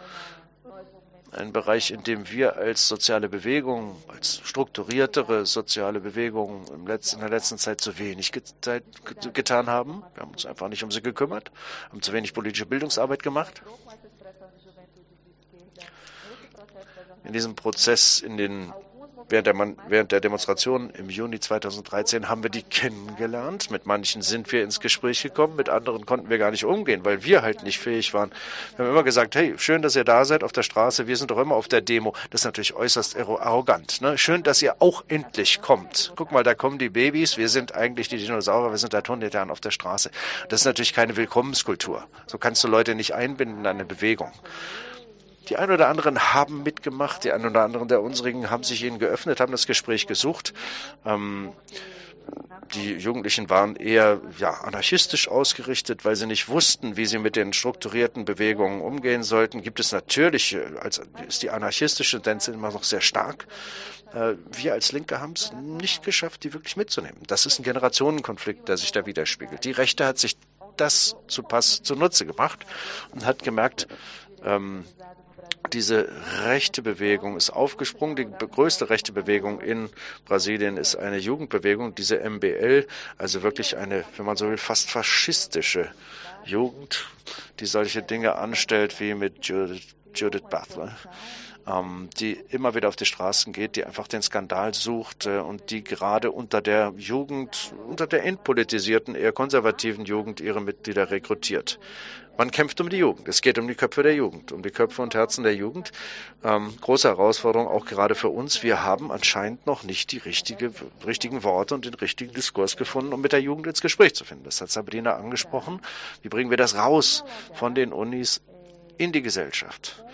ein Bereich, in dem wir als soziale Bewegung, als strukturiertere soziale Bewegung im Letz-, in der letzten Zeit zu wenig get- getan haben. Wir haben uns einfach nicht um sie gekümmert, haben zu wenig politische Bildungsarbeit gemacht. In diesem Prozess in den Während der, Man während der Demonstration im Juni zweitausenddreizehn haben wir die kennengelernt. Mit manchen sind wir ins Gespräch gekommen, mit anderen konnten wir gar nicht umgehen, weil wir halt nicht fähig waren. Wir haben immer gesagt, hey, schön, dass ihr da seid auf der Straße, wir sind doch immer auf der Demo. Das ist natürlich äußerst arrogant. Ne? Schön, dass ihr auch endlich kommt. Guck mal, da kommen die Babys, wir sind eigentlich die Dinosaurier, wir sind seit hundert Jahren auf der Straße. Das ist natürlich keine Willkommenskultur. So kannst du Leute nicht einbinden in eine Bewegung. Die einen oder anderen haben mitgemacht, die einen oder anderen der unsrigen haben sich ihnen geöffnet, haben das Gespräch gesucht. Ähm, die Jugendlichen waren eher ja, anarchistisch ausgerichtet, weil sie nicht wussten, wie sie mit den strukturierten Bewegungen umgehen sollten. Gibt es natürlich, als ist die anarchistische Tendenz immer noch sehr stark. Äh, wir als Linke haben es nicht geschafft, die wirklich mitzunehmen. Das ist ein Generationenkonflikt, der sich da widerspiegelt. Die Rechte hat sich das zu Pass zunutze gemacht und hat gemerkt, ähm, diese rechte Bewegung ist aufgesprungen. Die größte rechte Bewegung in Brasilien ist eine Jugendbewegung, diese M B L, also wirklich eine, wenn man so will, fast faschistische Jugend, die solche Dinge anstellt wie mit Judith, Judith Butler, ähm, die immer wieder auf die Straßen geht, die einfach den Skandal sucht äh, und die gerade unter der Jugend, unter der entpolitisierten, eher konservativen Jugend ihre Mitglieder rekrutiert. Man kämpft um die Jugend. Es geht um die Köpfe der Jugend, um die Köpfe und Herzen der Jugend. Ähm, große Herausforderung auch gerade für uns. Wir haben anscheinend noch nicht die richtige, richtigen Worte und den richtigen Diskurs gefunden, um mit der Jugend ins Gespräch zu finden. Das hat Sabrina angesprochen. Wie bringen wir das raus von den Unis in die Gesellschaft?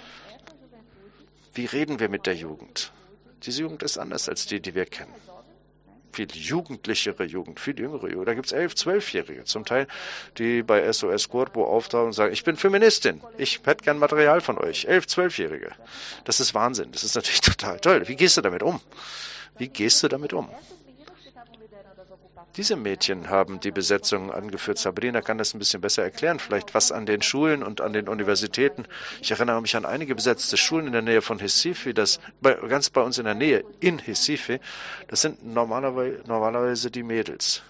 Wie reden wir mit der Jugend? Diese Jugend ist anders als die, die wir kennen. Viel jugendlichere Jugend, viel jüngere Jugend. Da gibt es elf-, zwölfjährige zum Teil, die bei S O S Corpo auftauchen und sagen, ich bin Feministin, ich hätte gern Material von euch. elf-, zwölfjährige. Das ist Wahnsinn, das ist natürlich total toll. Wie gehst du damit um? Wie gehst du damit um? Diese Mädchen haben die Besetzung angeführt. Sabrina kann das ein bisschen besser erklären, vielleicht was an den Schulen und an den Universitäten. Ich erinnere mich an einige besetzte Schulen in der Nähe von Recife, das bei, ganz bei uns in der Nähe in Recife. Das sind normalerweise, normalerweise die Mädels.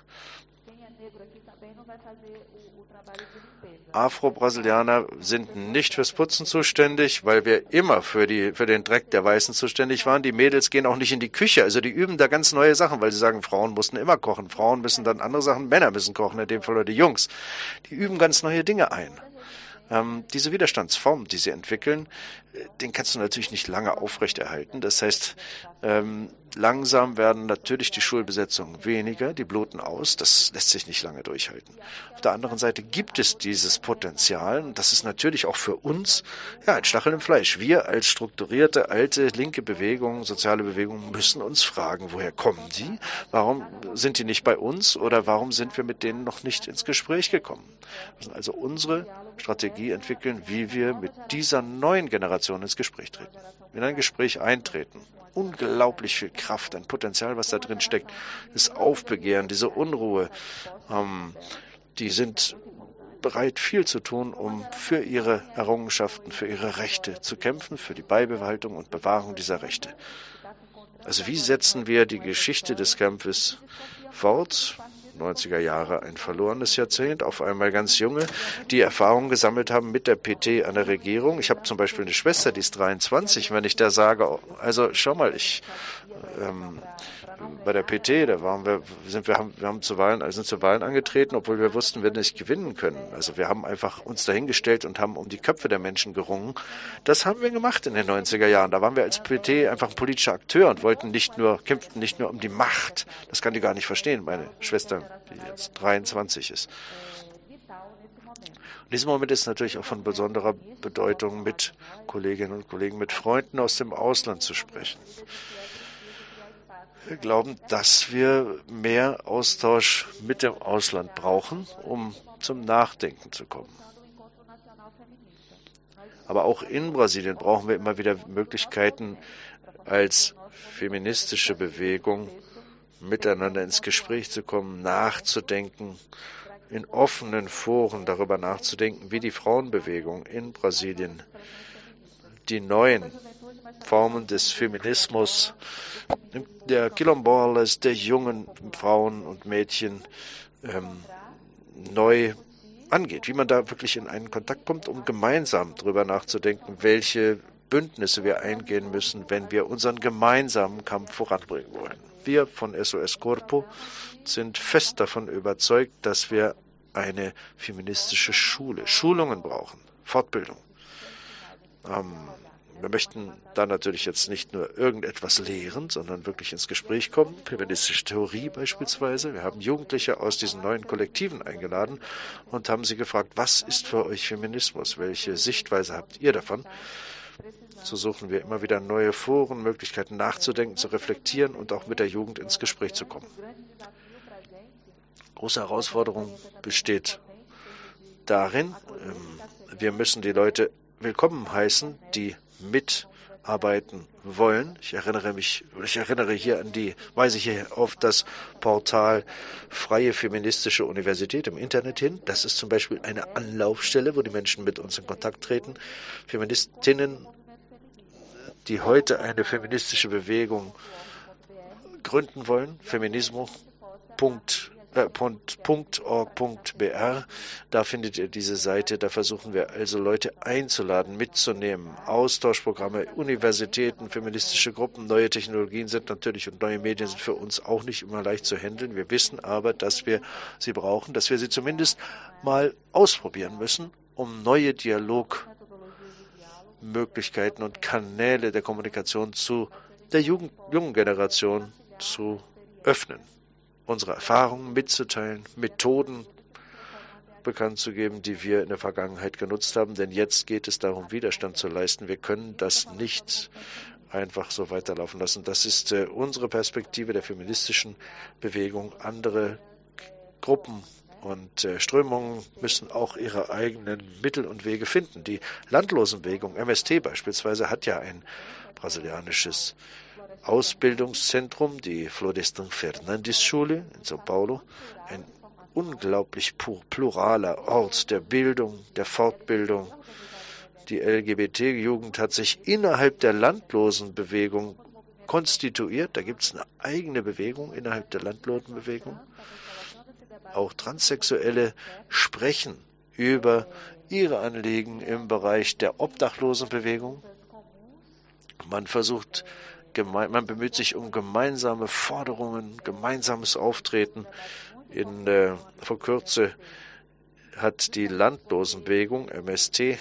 Afro-Brasilianer sind nicht fürs Putzen zuständig, weil wir immer für, die, für den Dreck der Weißen zuständig waren. Die Mädels gehen auch nicht in die Küche, also die üben da ganz neue Sachen, weil sie sagen, Frauen mussten immer kochen. Frauen müssen dann andere Sachen, Männer müssen kochen, in dem Fall oder die Jungs. Die üben ganz neue Dinge ein. Ähm, diese Widerstandsform, die sie entwickeln, den kannst du natürlich nicht lange aufrechterhalten. Das heißt, ähm, langsam werden natürlich die Schulbesetzungen weniger, die bluten aus. Das lässt sich nicht lange durchhalten. Auf der anderen Seite gibt es dieses Potenzial, und das ist natürlich auch für uns ja, ein Stachel im Fleisch. Wir als strukturierte, alte, linke Bewegung, soziale Bewegung, müssen uns fragen, woher kommen die? Warum sind die nicht bei uns? Oder warum sind wir mit denen noch nicht ins Gespräch gekommen? Wir müssen also unsere Strategie entwickeln, wie wir mit dieser neuen Generation ins Gespräch treten, in ein Gespräch eintreten. Unglaublich viel Kraft, ein Potenzial, was da drin steckt, das Aufbegehren, diese Unruhe, ähm, die sind bereit, viel zu tun, um für ihre Errungenschaften, für ihre Rechte zu kämpfen, für die Beibehaltung und Bewahrung dieser Rechte. Also wie setzen wir die Geschichte des Kampfes fort? neunziger Jahre, ein verlorenes Jahrzehnt, auf einmal ganz junge, die Erfahrungen gesammelt haben mit der P T an der Regierung. Ich habe zum Beispiel eine Schwester, die ist dreiundzwanzig, wenn ich da sage, also schau mal, ich ähm, bei der P T, da waren wir, sind wir haben, wir haben zu Wahlen, also sind zu Wahlen angetreten, obwohl wir wussten, wir nicht gewinnen können. Also wir haben einfach uns dahingestellt und haben um die Köpfe der Menschen gerungen. Das haben wir gemacht in den neunziger Jahren. Da waren wir als P T einfach ein politischer Akteur und wollten nicht nur, kämpften nicht nur um die Macht. Das kann die gar nicht verstehen, meine Schwester, die jetzt dreiundzwanzig ist. In diesem Moment ist natürlich auch von besonderer Bedeutung, mit Kolleginnen und Kollegen, mit Freunden aus dem Ausland zu sprechen. Wir glauben, dass wir mehr Austausch mit dem Ausland brauchen, um zum Nachdenken zu kommen. Aber auch in Brasilien brauchen wir immer wieder Möglichkeiten, als feministische Bewegung miteinander ins Gespräch zu kommen, nachzudenken, in offenen Foren darüber nachzudenken, wie die Frauenbewegung in Brasilien die neuen Formen des Feminismus, der Quilombolas, der jungen Frauen und Mädchen ähm, neu angeht, wie man da wirklich in einen Kontakt kommt, um gemeinsam darüber nachzudenken, welche Bündnisse wir eingehen müssen, wenn wir unseren gemeinsamen Kampf voranbringen wollen. Wir von S O S Corpo sind fest davon überzeugt, dass wir eine feministische Schule, Schulungen brauchen, Fortbildung. Ähm, wir möchten da natürlich jetzt nicht nur irgendetwas lehren, sondern wirklich ins Gespräch kommen. Feministische Theorie beispielsweise. Wir haben Jugendliche aus diesen neuen Kollektiven eingeladen und haben sie gefragt, was ist für euch Feminismus? Welche Sichtweise habt ihr davon? So suchen wir immer wieder neue Foren, Möglichkeiten nachzudenken, zu reflektieren und auch mit der Jugend ins Gespräch zu kommen. Große Herausforderung besteht darin, wir müssen die Leute willkommen heißen, die mitarbeiten wollen. Ich erinnere mich, ich erinnere hier an die, weise hier auf das Portal Freie Feministische Universität im Internet hin. Das ist zum Beispiel eine Anlaufstelle, wo die Menschen mit uns in Kontakt treten. Feministinnen, die heute eine feministische Bewegung gründen wollen. Feminismo Punkt .org Punkt b r, da findet ihr diese Seite, da versuchen wir also Leute einzuladen, mitzunehmen, Austauschprogramme, Universitäten, feministische Gruppen, neue Technologien sind natürlich und neue Medien sind für uns auch nicht immer leicht zu handeln. Wir wissen aber, dass wir sie brauchen, dass wir sie zumindest mal ausprobieren müssen, um neue Dialogmöglichkeiten und Kanäle der Kommunikation zu der Jugend, jungen Generation zu öffnen. Unsere Erfahrungen mitzuteilen, Methoden bekannt zu geben, die wir in der Vergangenheit genutzt haben. Denn jetzt geht es darum, Widerstand zu leisten. Wir können das nicht einfach so weiterlaufen lassen. Das ist äh, unsere Perspektive der feministischen Bewegung. Andere Gruppen und äh, Strömungen müssen auch ihre eigenen Mittel und Wege finden. Die Landlosenbewegung, M S T beispielsweise, hat ja ein brasilianisches Ausbildungszentrum, die Florestan Fernandes Schule in São Paulo, ein unglaublich pluraler Ort der Bildung, der Fortbildung. Die L G B T-Jugend hat sich innerhalb der Landlosenbewegung konstituiert. Da gibt es eine eigene Bewegung innerhalb der Landlosenbewegung. Auch Transsexuelle sprechen über ihre Anliegen im Bereich der Obdachlosenbewegung. Man versucht, Man bemüht sich um gemeinsame Forderungen, gemeinsames Auftreten. In äh, vor Kürze hat die Landlosenbewegung M S T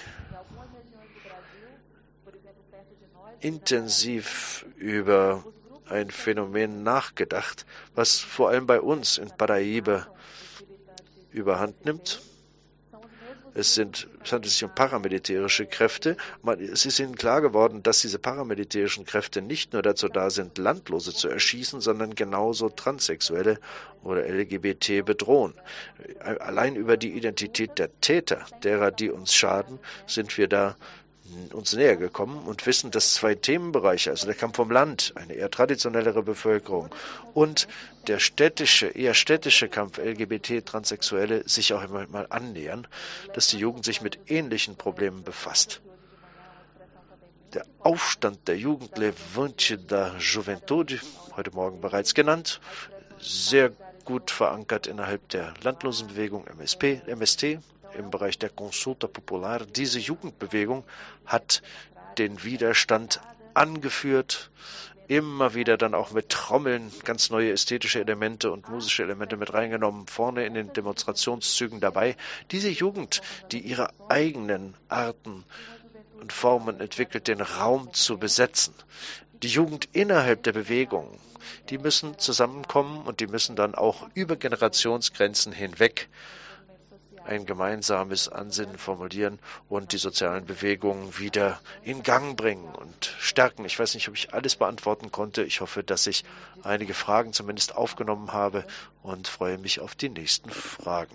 intensiv über ein Phänomen nachgedacht, was vor allem bei uns in Paraíba überhand nimmt. Es, sind, es handelt sich um paramilitärische Kräfte. Man, es ist ihnen klar geworden, dass diese paramilitärischen Kräfte nicht nur dazu da sind, Landlose zu erschießen, sondern genauso Transsexuelle oder L G B T bedrohen. Allein über die Identität der Täter, derer, die uns schaden, sind wir da uns näher gekommen und wissen, dass zwei Themenbereiche, also der Kampf um Land, eine eher traditionellere Bevölkerung und der städtische, eher städtische Kampf L G B T, Transsexuelle sich auch immer mal annähern, dass die Jugend sich mit ähnlichen Problemen befasst. Der Aufstand der Jugend, Levante da Juventude, heute Morgen bereits genannt, sehr gut verankert innerhalb der Landlosenbewegung M S P, M S T, im Bereich der Consulta Popular. Diese Jugendbewegung hat den Widerstand angeführt, immer wieder dann auch mit Trommeln ganz neue ästhetische Elemente und musische Elemente mit reingenommen, vorne in den Demonstrationszügen dabei. Diese Jugend, die ihre eigenen Arten und Formen entwickelt, den Raum zu besetzen. Die Jugend innerhalb der Bewegung, die müssen zusammenkommen und die müssen dann auch über Generationsgrenzen hinweg ein gemeinsames Ansinnen formulieren und die sozialen Bewegungen wieder in Gang bringen und stärken. Ich weiß nicht, ob ich alles beantworten konnte. Ich hoffe, dass ich einige Fragen zumindest aufgenommen habe und freue mich auf die nächsten Fragen.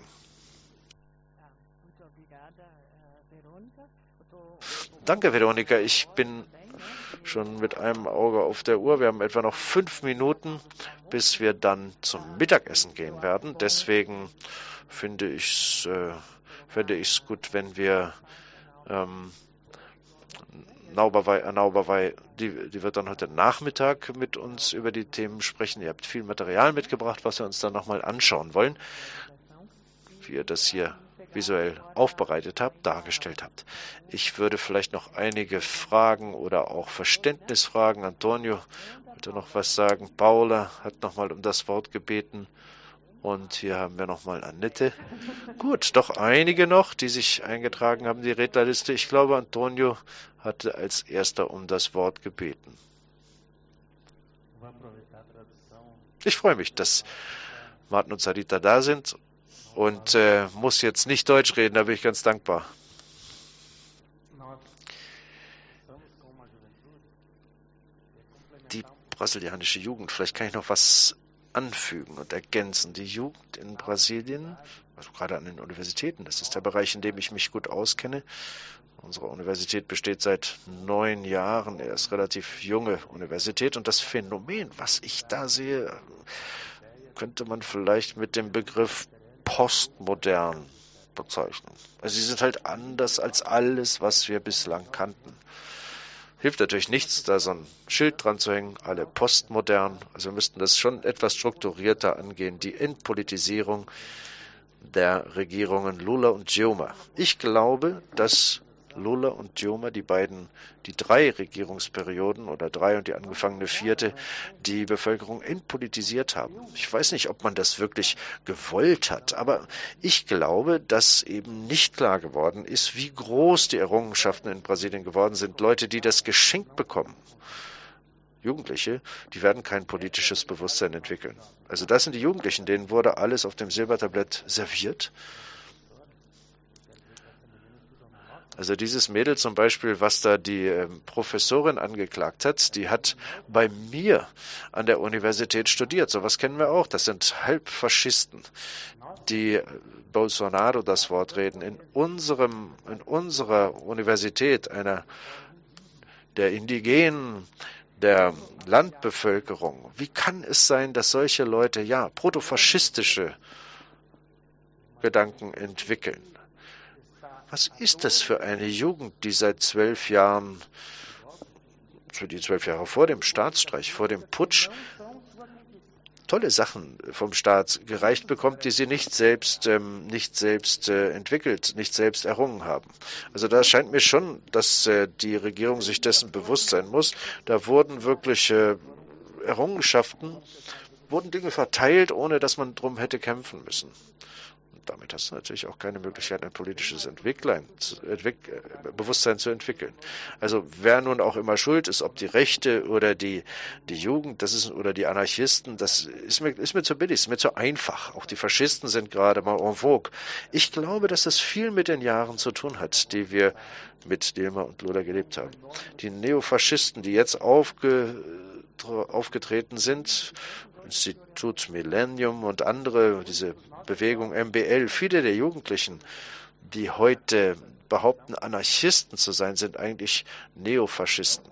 Danke, Veronika. Ich bin schon mit einem Auge auf der Uhr. Wir haben etwa noch fünf Minuten, bis wir dann zum Mittagessen gehen werden. Deswegen finde ich es äh, finde ich es gut, wenn wir ähm, Nauberwei, Nauberwei die, die wird dann heute Nachmittag mit uns über die Themen sprechen. Ihr habt viel Material mitgebracht, was wir uns dann nochmal anschauen wollen. Wie ihr das hier visuell aufbereitet habt, dargestellt habt. Ich würde vielleicht noch einige Fragen oder auch Verständnisfragen. Antonio wollte noch was sagen. Paula hat nochmal um das Wort gebeten. Und hier haben wir nochmal Annette. Gut, doch einige noch, die sich eingetragen haben, die Rednerliste. Ich glaube, Antonio hatte als erster um das Wort gebeten. Ich freue mich, dass Martin und Sarita da sind und äh, muss jetzt nicht Deutsch reden, da bin ich ganz dankbar. Die brasilianische Jugend, vielleicht kann ich noch was anfügen und ergänzen. Die Jugend in Brasilien, also gerade an den Universitäten, das ist der Bereich, in dem ich mich gut auskenne. Unsere Universität besteht seit neun Jahren, er ist relativ junge Universität und das Phänomen, was ich da sehe, könnte man vielleicht mit dem Begriff postmodern bezeichnen. Also sie sind halt anders als alles, was wir bislang kannten. Hilft natürlich nichts, da so ein Schild dran zu hängen, alle postmodern. Also wir müssten das schon etwas strukturierter angehen, die Entpolitisierung der Regierungen Lula und Dilma. Ich glaube, dass Lula und Dilma, die beiden, die drei Regierungsperioden oder drei und die angefangene vierte, die Bevölkerung entpolitisiert haben. Ich weiß nicht, ob man das wirklich gewollt hat, aber ich glaube, dass eben nicht klar geworden ist, wie groß die Errungenschaften in Brasilien geworden sind. Leute, die das geschenkt bekommen. Jugendliche, die werden kein politisches Bewusstsein entwickeln. Also das sind die Jugendlichen, denen wurde alles auf dem Silbertablett serviert. Also dieses Mädel zum Beispiel, was da die äh, Professorin angeklagt hat, die hat bei mir an der Universität studiert. Sowas kennen wir auch. Das sind Halbfaschisten, die Bolsonaro das Wort reden. In unserem, in unserer Universität, einer der Indigenen, der Landbevölkerung. Wie kann es sein, dass solche Leute, ja, protofaschistische Gedanken entwickeln? Was ist das für eine Jugend, die seit zwölf Jahren, für die zwölf Jahre vor dem Staatsstreich, vor dem Putsch, tolle Sachen vom Staat gereicht bekommt, die sie nicht selbst, ähm, nicht selbst äh, entwickelt, nicht selbst errungen haben. Also da scheint mir schon, dass äh, die Regierung sich dessen bewusst sein muss. Da wurden wirklich äh, Errungenschaften, wurden Dinge verteilt, ohne dass man drum hätte kämpfen müssen. Damit hast du natürlich auch keine Möglichkeit, ein politisches Entwicklein, Entwick Bewusstsein zu entwickeln. Also wer nun auch immer schuld ist, ob die Rechte oder die, die Jugend, das ist, oder die Anarchisten, das ist mir, ist mir zu billig, ist mir zu einfach. Auch die Faschisten sind gerade mal en vogue. Ich glaube, dass das viel mit den Jahren zu tun hat, die wir mit Dilma und Lula gelebt haben. Die Neofaschisten, die jetzt aufge aufgetreten sind, Institut Millennium und andere, diese Bewegung M B L, viele der Jugendlichen, die heute behaupten, Anarchisten zu sein, sind eigentlich Neofaschisten.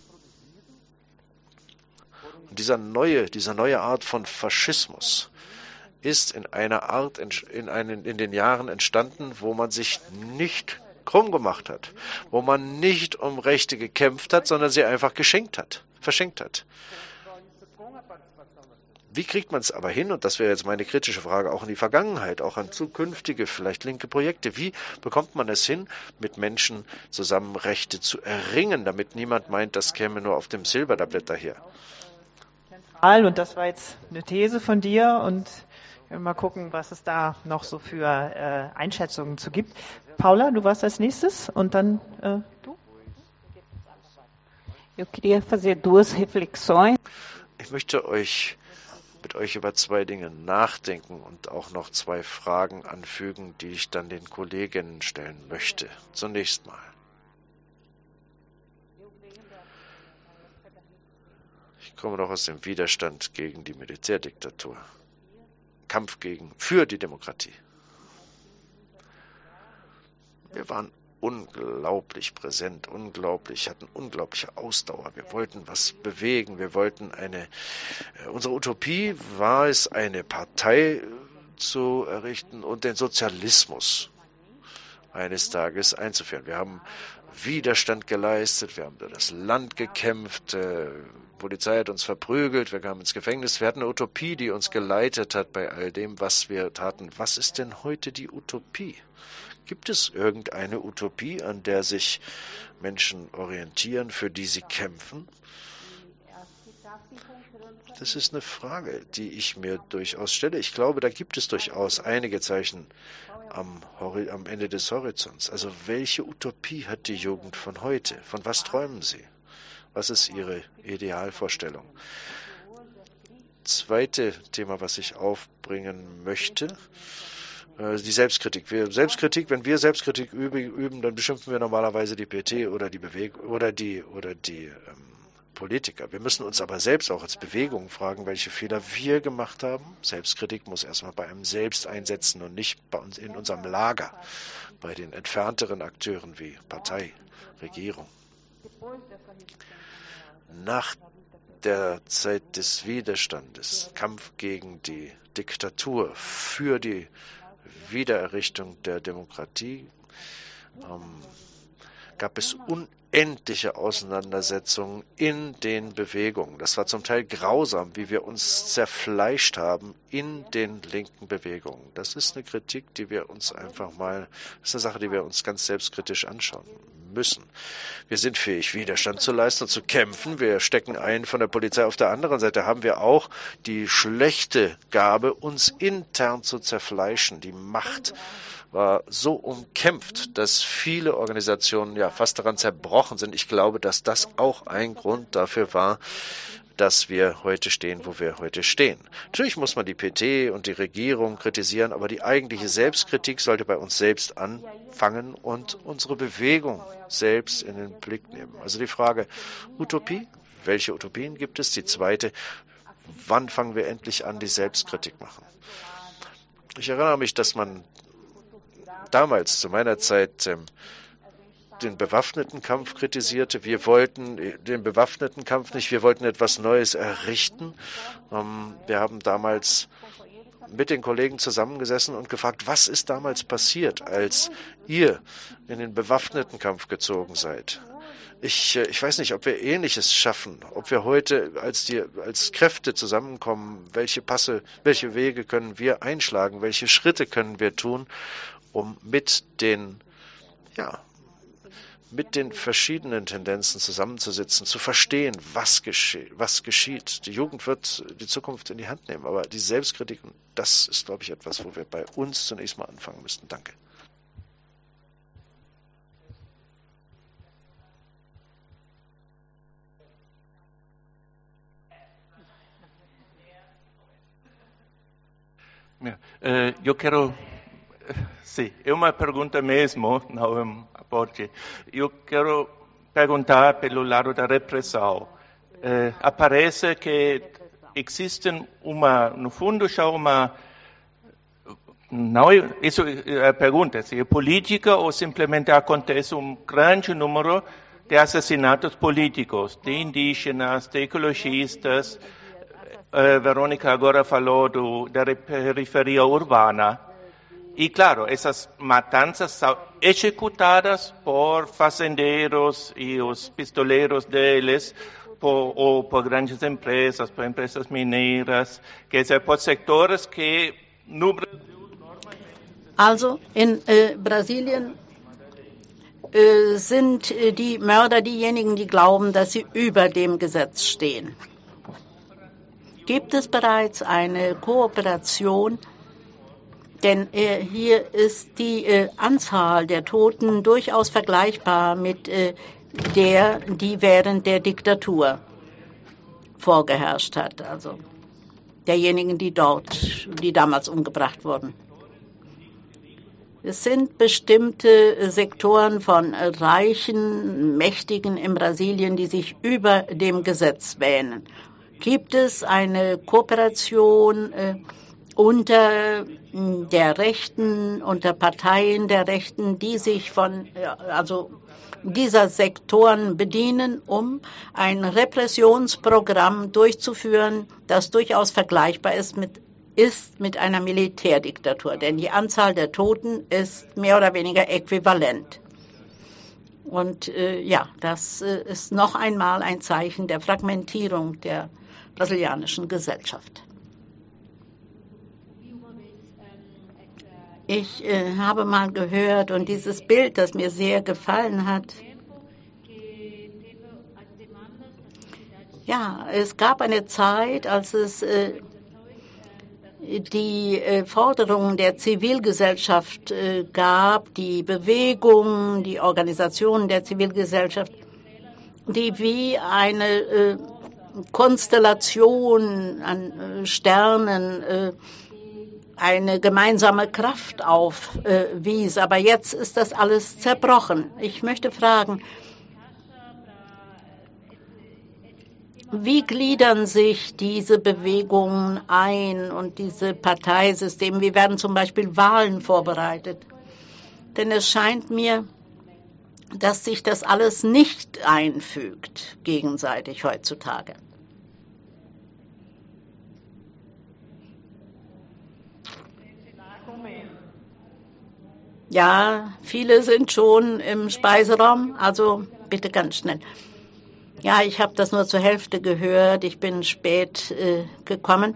Und dieser neue, diese neue Art von Faschismus ist in einer Art, in, einen, in den Jahren entstanden, wo man sich nicht krumm gemacht hat, wo man nicht um Rechte gekämpft hat, sondern sie einfach geschenkt hat, verschenkt hat. Wie kriegt man es aber hin, und das wäre jetzt meine kritische Frage, auch in die Vergangenheit, auch an zukünftige, vielleicht linke Projekte, wie bekommt man es hin, mit Menschen zusammen Rechte zu erringen, damit niemand meint, das käme nur auf dem Silbertablett daher? Und das war jetzt eine These von dir und mal gucken, was es da noch so für äh, Einschätzungen zu gibt. Paula, du warst als nächstes und dann äh, du. Ich möchte euch mit euch über zwei Dinge nachdenken und auch noch zwei Fragen anfügen, die ich dann den Kolleginnen stellen möchte. Zunächst mal. Ich komme doch aus dem Widerstand gegen die Militärdiktatur. Kampf gegen, für die Demokratie. Wir waren unglaublich präsent, unglaublich, hatten unglaubliche Ausdauer. Wir wollten was bewegen, wir wollten eine, unsere Utopie war es, eine Partei zu errichten und den Sozialismus eines Tages einzuführen. Wir haben Widerstand geleistet, wir haben für das Land gekämpft, äh, die Polizei hat uns verprügelt, wir kamen ins Gefängnis. Wir hatten eine Utopie, die uns geleitet hat bei all dem, was wir taten. Was ist denn heute die Utopie? Gibt es irgendeine Utopie, an der sich Menschen orientieren, für die sie kämpfen? Das ist eine Frage, die ich mir durchaus stelle. Ich glaube, da gibt es durchaus einige Zeichen am, am Ende des Horizonts. Also welche Utopie hat die Jugend von heute? Von was träumen sie? Was ist ihre Idealvorstellung? Zweite Thema, was ich aufbringen möchte, die Selbstkritik. Wir, Selbstkritik, wenn wir Selbstkritik üben, dann beschimpfen wir normalerweise die P T oder die Bewegung oder die oder die ähm, Politiker. Wir müssen uns aber selbst auch als Bewegung fragen, welche Fehler wir gemacht haben. Selbstkritik muss erstmal bei einem selbst einsetzen und nicht bei uns in unserem Lager, bei den entfernteren Akteuren wie Partei, Regierung. Nach der Zeit des Widerstandes, Kampf gegen die Diktatur, für die Wiedererrichtung der Demokratie, ähm, gab es unendliche Auseinandersetzungen in den Bewegungen. Das war zum Teil grausam, wie wir uns zerfleischt haben in den linken Bewegungen. Das ist eine Kritik, die wir uns einfach mal, das ist eine Sache, die wir uns ganz selbstkritisch anschauen müssen. Wir sind fähig, Widerstand zu leisten und zu kämpfen. Wir stecken ein von der Polizei. Auf der anderen Seite haben wir auch die schlechte Gabe, uns intern zu zerfleischen. Die Macht war so umkämpft, dass viele Organisationen ja fast daran zerbrochen sind. Ich glaube, dass das auch ein Grund dafür war, dass wir heute stehen, wo wir heute stehen. Natürlich muss man die P T und die Regierung kritisieren, aber die eigentliche Selbstkritik sollte bei uns selbst anfangen und unsere Bewegung selbst in den Blick nehmen. Also die Frage Utopie, welche Utopien gibt es? Die zweite, wann fangen wir endlich an, die Selbstkritik machen? Ich erinnere mich, dass man damals, zu meiner Zeit, ähm, den bewaffneten Kampf kritisierte. Wir wollten den bewaffneten Kampf nicht, wir wollten etwas Neues errichten. Ähm, wir haben damals mit den Kollegen zusammengesessen und gefragt, was ist damals passiert, als ihr in den bewaffneten Kampf gezogen seid. Ich, ich weiß nicht, ob wir Ähnliches schaffen, ob wir heute als, die, als Kräfte zusammenkommen, welche Passe, welche Wege können wir einschlagen, welche Schritte können wir tun, um mit den, ja, mit den verschiedenen Tendenzen zusammenzusitzen, zu verstehen, was, gesche- was geschieht. Die Jugend wird die Zukunft in die Hand nehmen, aber die Selbstkritik, das ist, glaube ich, etwas, wo wir bei uns zunächst mal anfangen müssten. Danke. Ja, eh, io quero, sì, è una pergunta mesmo, não é pode. Eu quero perguntar pelo lado da repressão. Eh, aparece que existe uma, no fundo, já uma, não, isso é a pergunta, se é política ou simplesmente acontece um grande número de assassinatos políticos, de indígenas, de ecologistas. Uh, Verônica agora falou do, da periferia urbana. E, claro, essas matanças são executadas por fazendeiros e os pistoleiros deles, por, ou por grandes empresas, por empresas mineiras, quer dizer, por setores que no Brasil... Also, in äh, Brasilien äh, sind äh, die Mörder diejenigen, die glauben, dass sie über dem Gesetz stehen. Gibt es bereits eine Kooperation? Denn äh, hier ist die äh, Anzahl der Toten durchaus vergleichbar mit äh, der, die während der Diktatur vorgeherrscht hat. Also derjenigen, die dort, die damals umgebracht wurden. Es sind bestimmte Sektoren von Reichen, Mächtigen in Brasilien, die sich über dem Gesetz wähnen. Gibt es eine Kooperation äh, unter der Rechten, unter Parteien der Rechten, die sich von äh, also dieser Sektoren bedienen, um ein Repressionsprogramm durchzuführen, das durchaus vergleichbar ist mit ist mit einer Militärdiktatur, denn die Anzahl der Toten ist mehr oder weniger äquivalent. Und äh, ja, das äh, ist noch einmal ein Zeichen der Fragmentierung der brasilianischen Gesellschaft. Ich äh, habe mal gehört, und dieses Bild, das mir sehr gefallen hat, ja, es gab eine Zeit, als es äh, die äh, Forderungen der Zivilgesellschaft äh, gab, die Bewegung, die Organisationen der Zivilgesellschaft, die wie eine äh, Konstellation an äh, Sternen äh, eine gemeinsame Kraft aufwies. Aber jetzt ist das alles zerbrochen. Ich möchte fragen, wie gliedern sich diese Bewegungen ein und diese Parteisysteme? Wie werden zum Beispiel Wahlen vorbereitet? Denn es scheint mir, dass sich das alles nicht einfügt gegenseitig heutzutage. Ja, viele sind schon im Speiseraum, also bitte ganz schnell. Ja, ich habe das nur zur Hälfte gehört, ich bin spät äh, gekommen.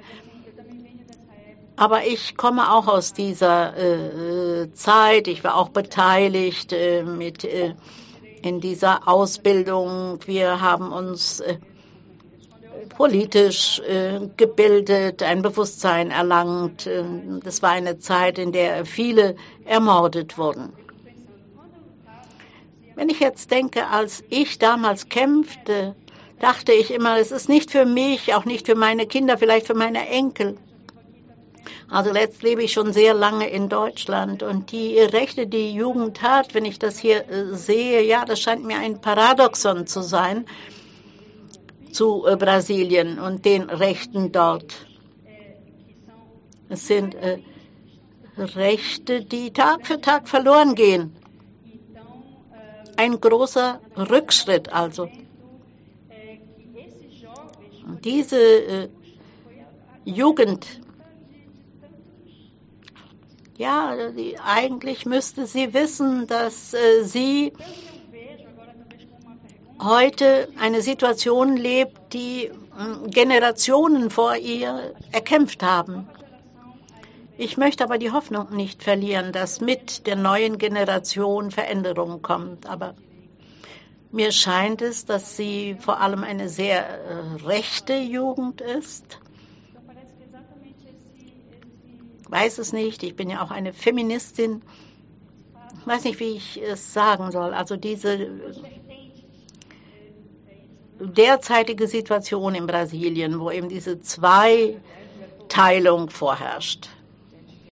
Aber ich komme auch aus dieser äh, Zeit, ich war auch beteiligt äh, mit, äh, in dieser Ausbildung. Wir haben uns äh, politisch äh, gebildet, ein Bewusstsein erlangt. Äh, das war eine Zeit, in der viele ermordet wurden. Wenn ich jetzt denke, als ich damals kämpfte, dachte ich immer, es ist nicht für mich, auch nicht für meine Kinder, vielleicht für meine Enkel. Also jetzt lebe ich schon sehr lange in Deutschland und die Rechte, die die Jugend hat, wenn ich das hier äh, sehe, ja, das scheint mir ein Paradoxon zu sein zu äh, Brasilien und den Rechten dort. Es sind äh, Rechte, die Tag für Tag verloren gehen. Ein großer Rückschritt also. Diese äh, Jugend, ja, die, eigentlich müsste sie wissen, dass äh, sie heute eine Situation lebt, die äh, Generationen vor ihr erkämpft haben. Ich möchte aber die Hoffnung nicht verlieren, dass mit der neuen Generation Veränderung kommt. Aber mir scheint es, dass sie vor allem eine sehr äh, rechte Jugend ist. Ich weiß es nicht, ich bin ja auch eine Feministin. Ich weiß nicht, wie ich es sagen soll. Also diese äh, derzeitige Situation in Brasilien, wo eben diese Zweiteilung vorherrscht.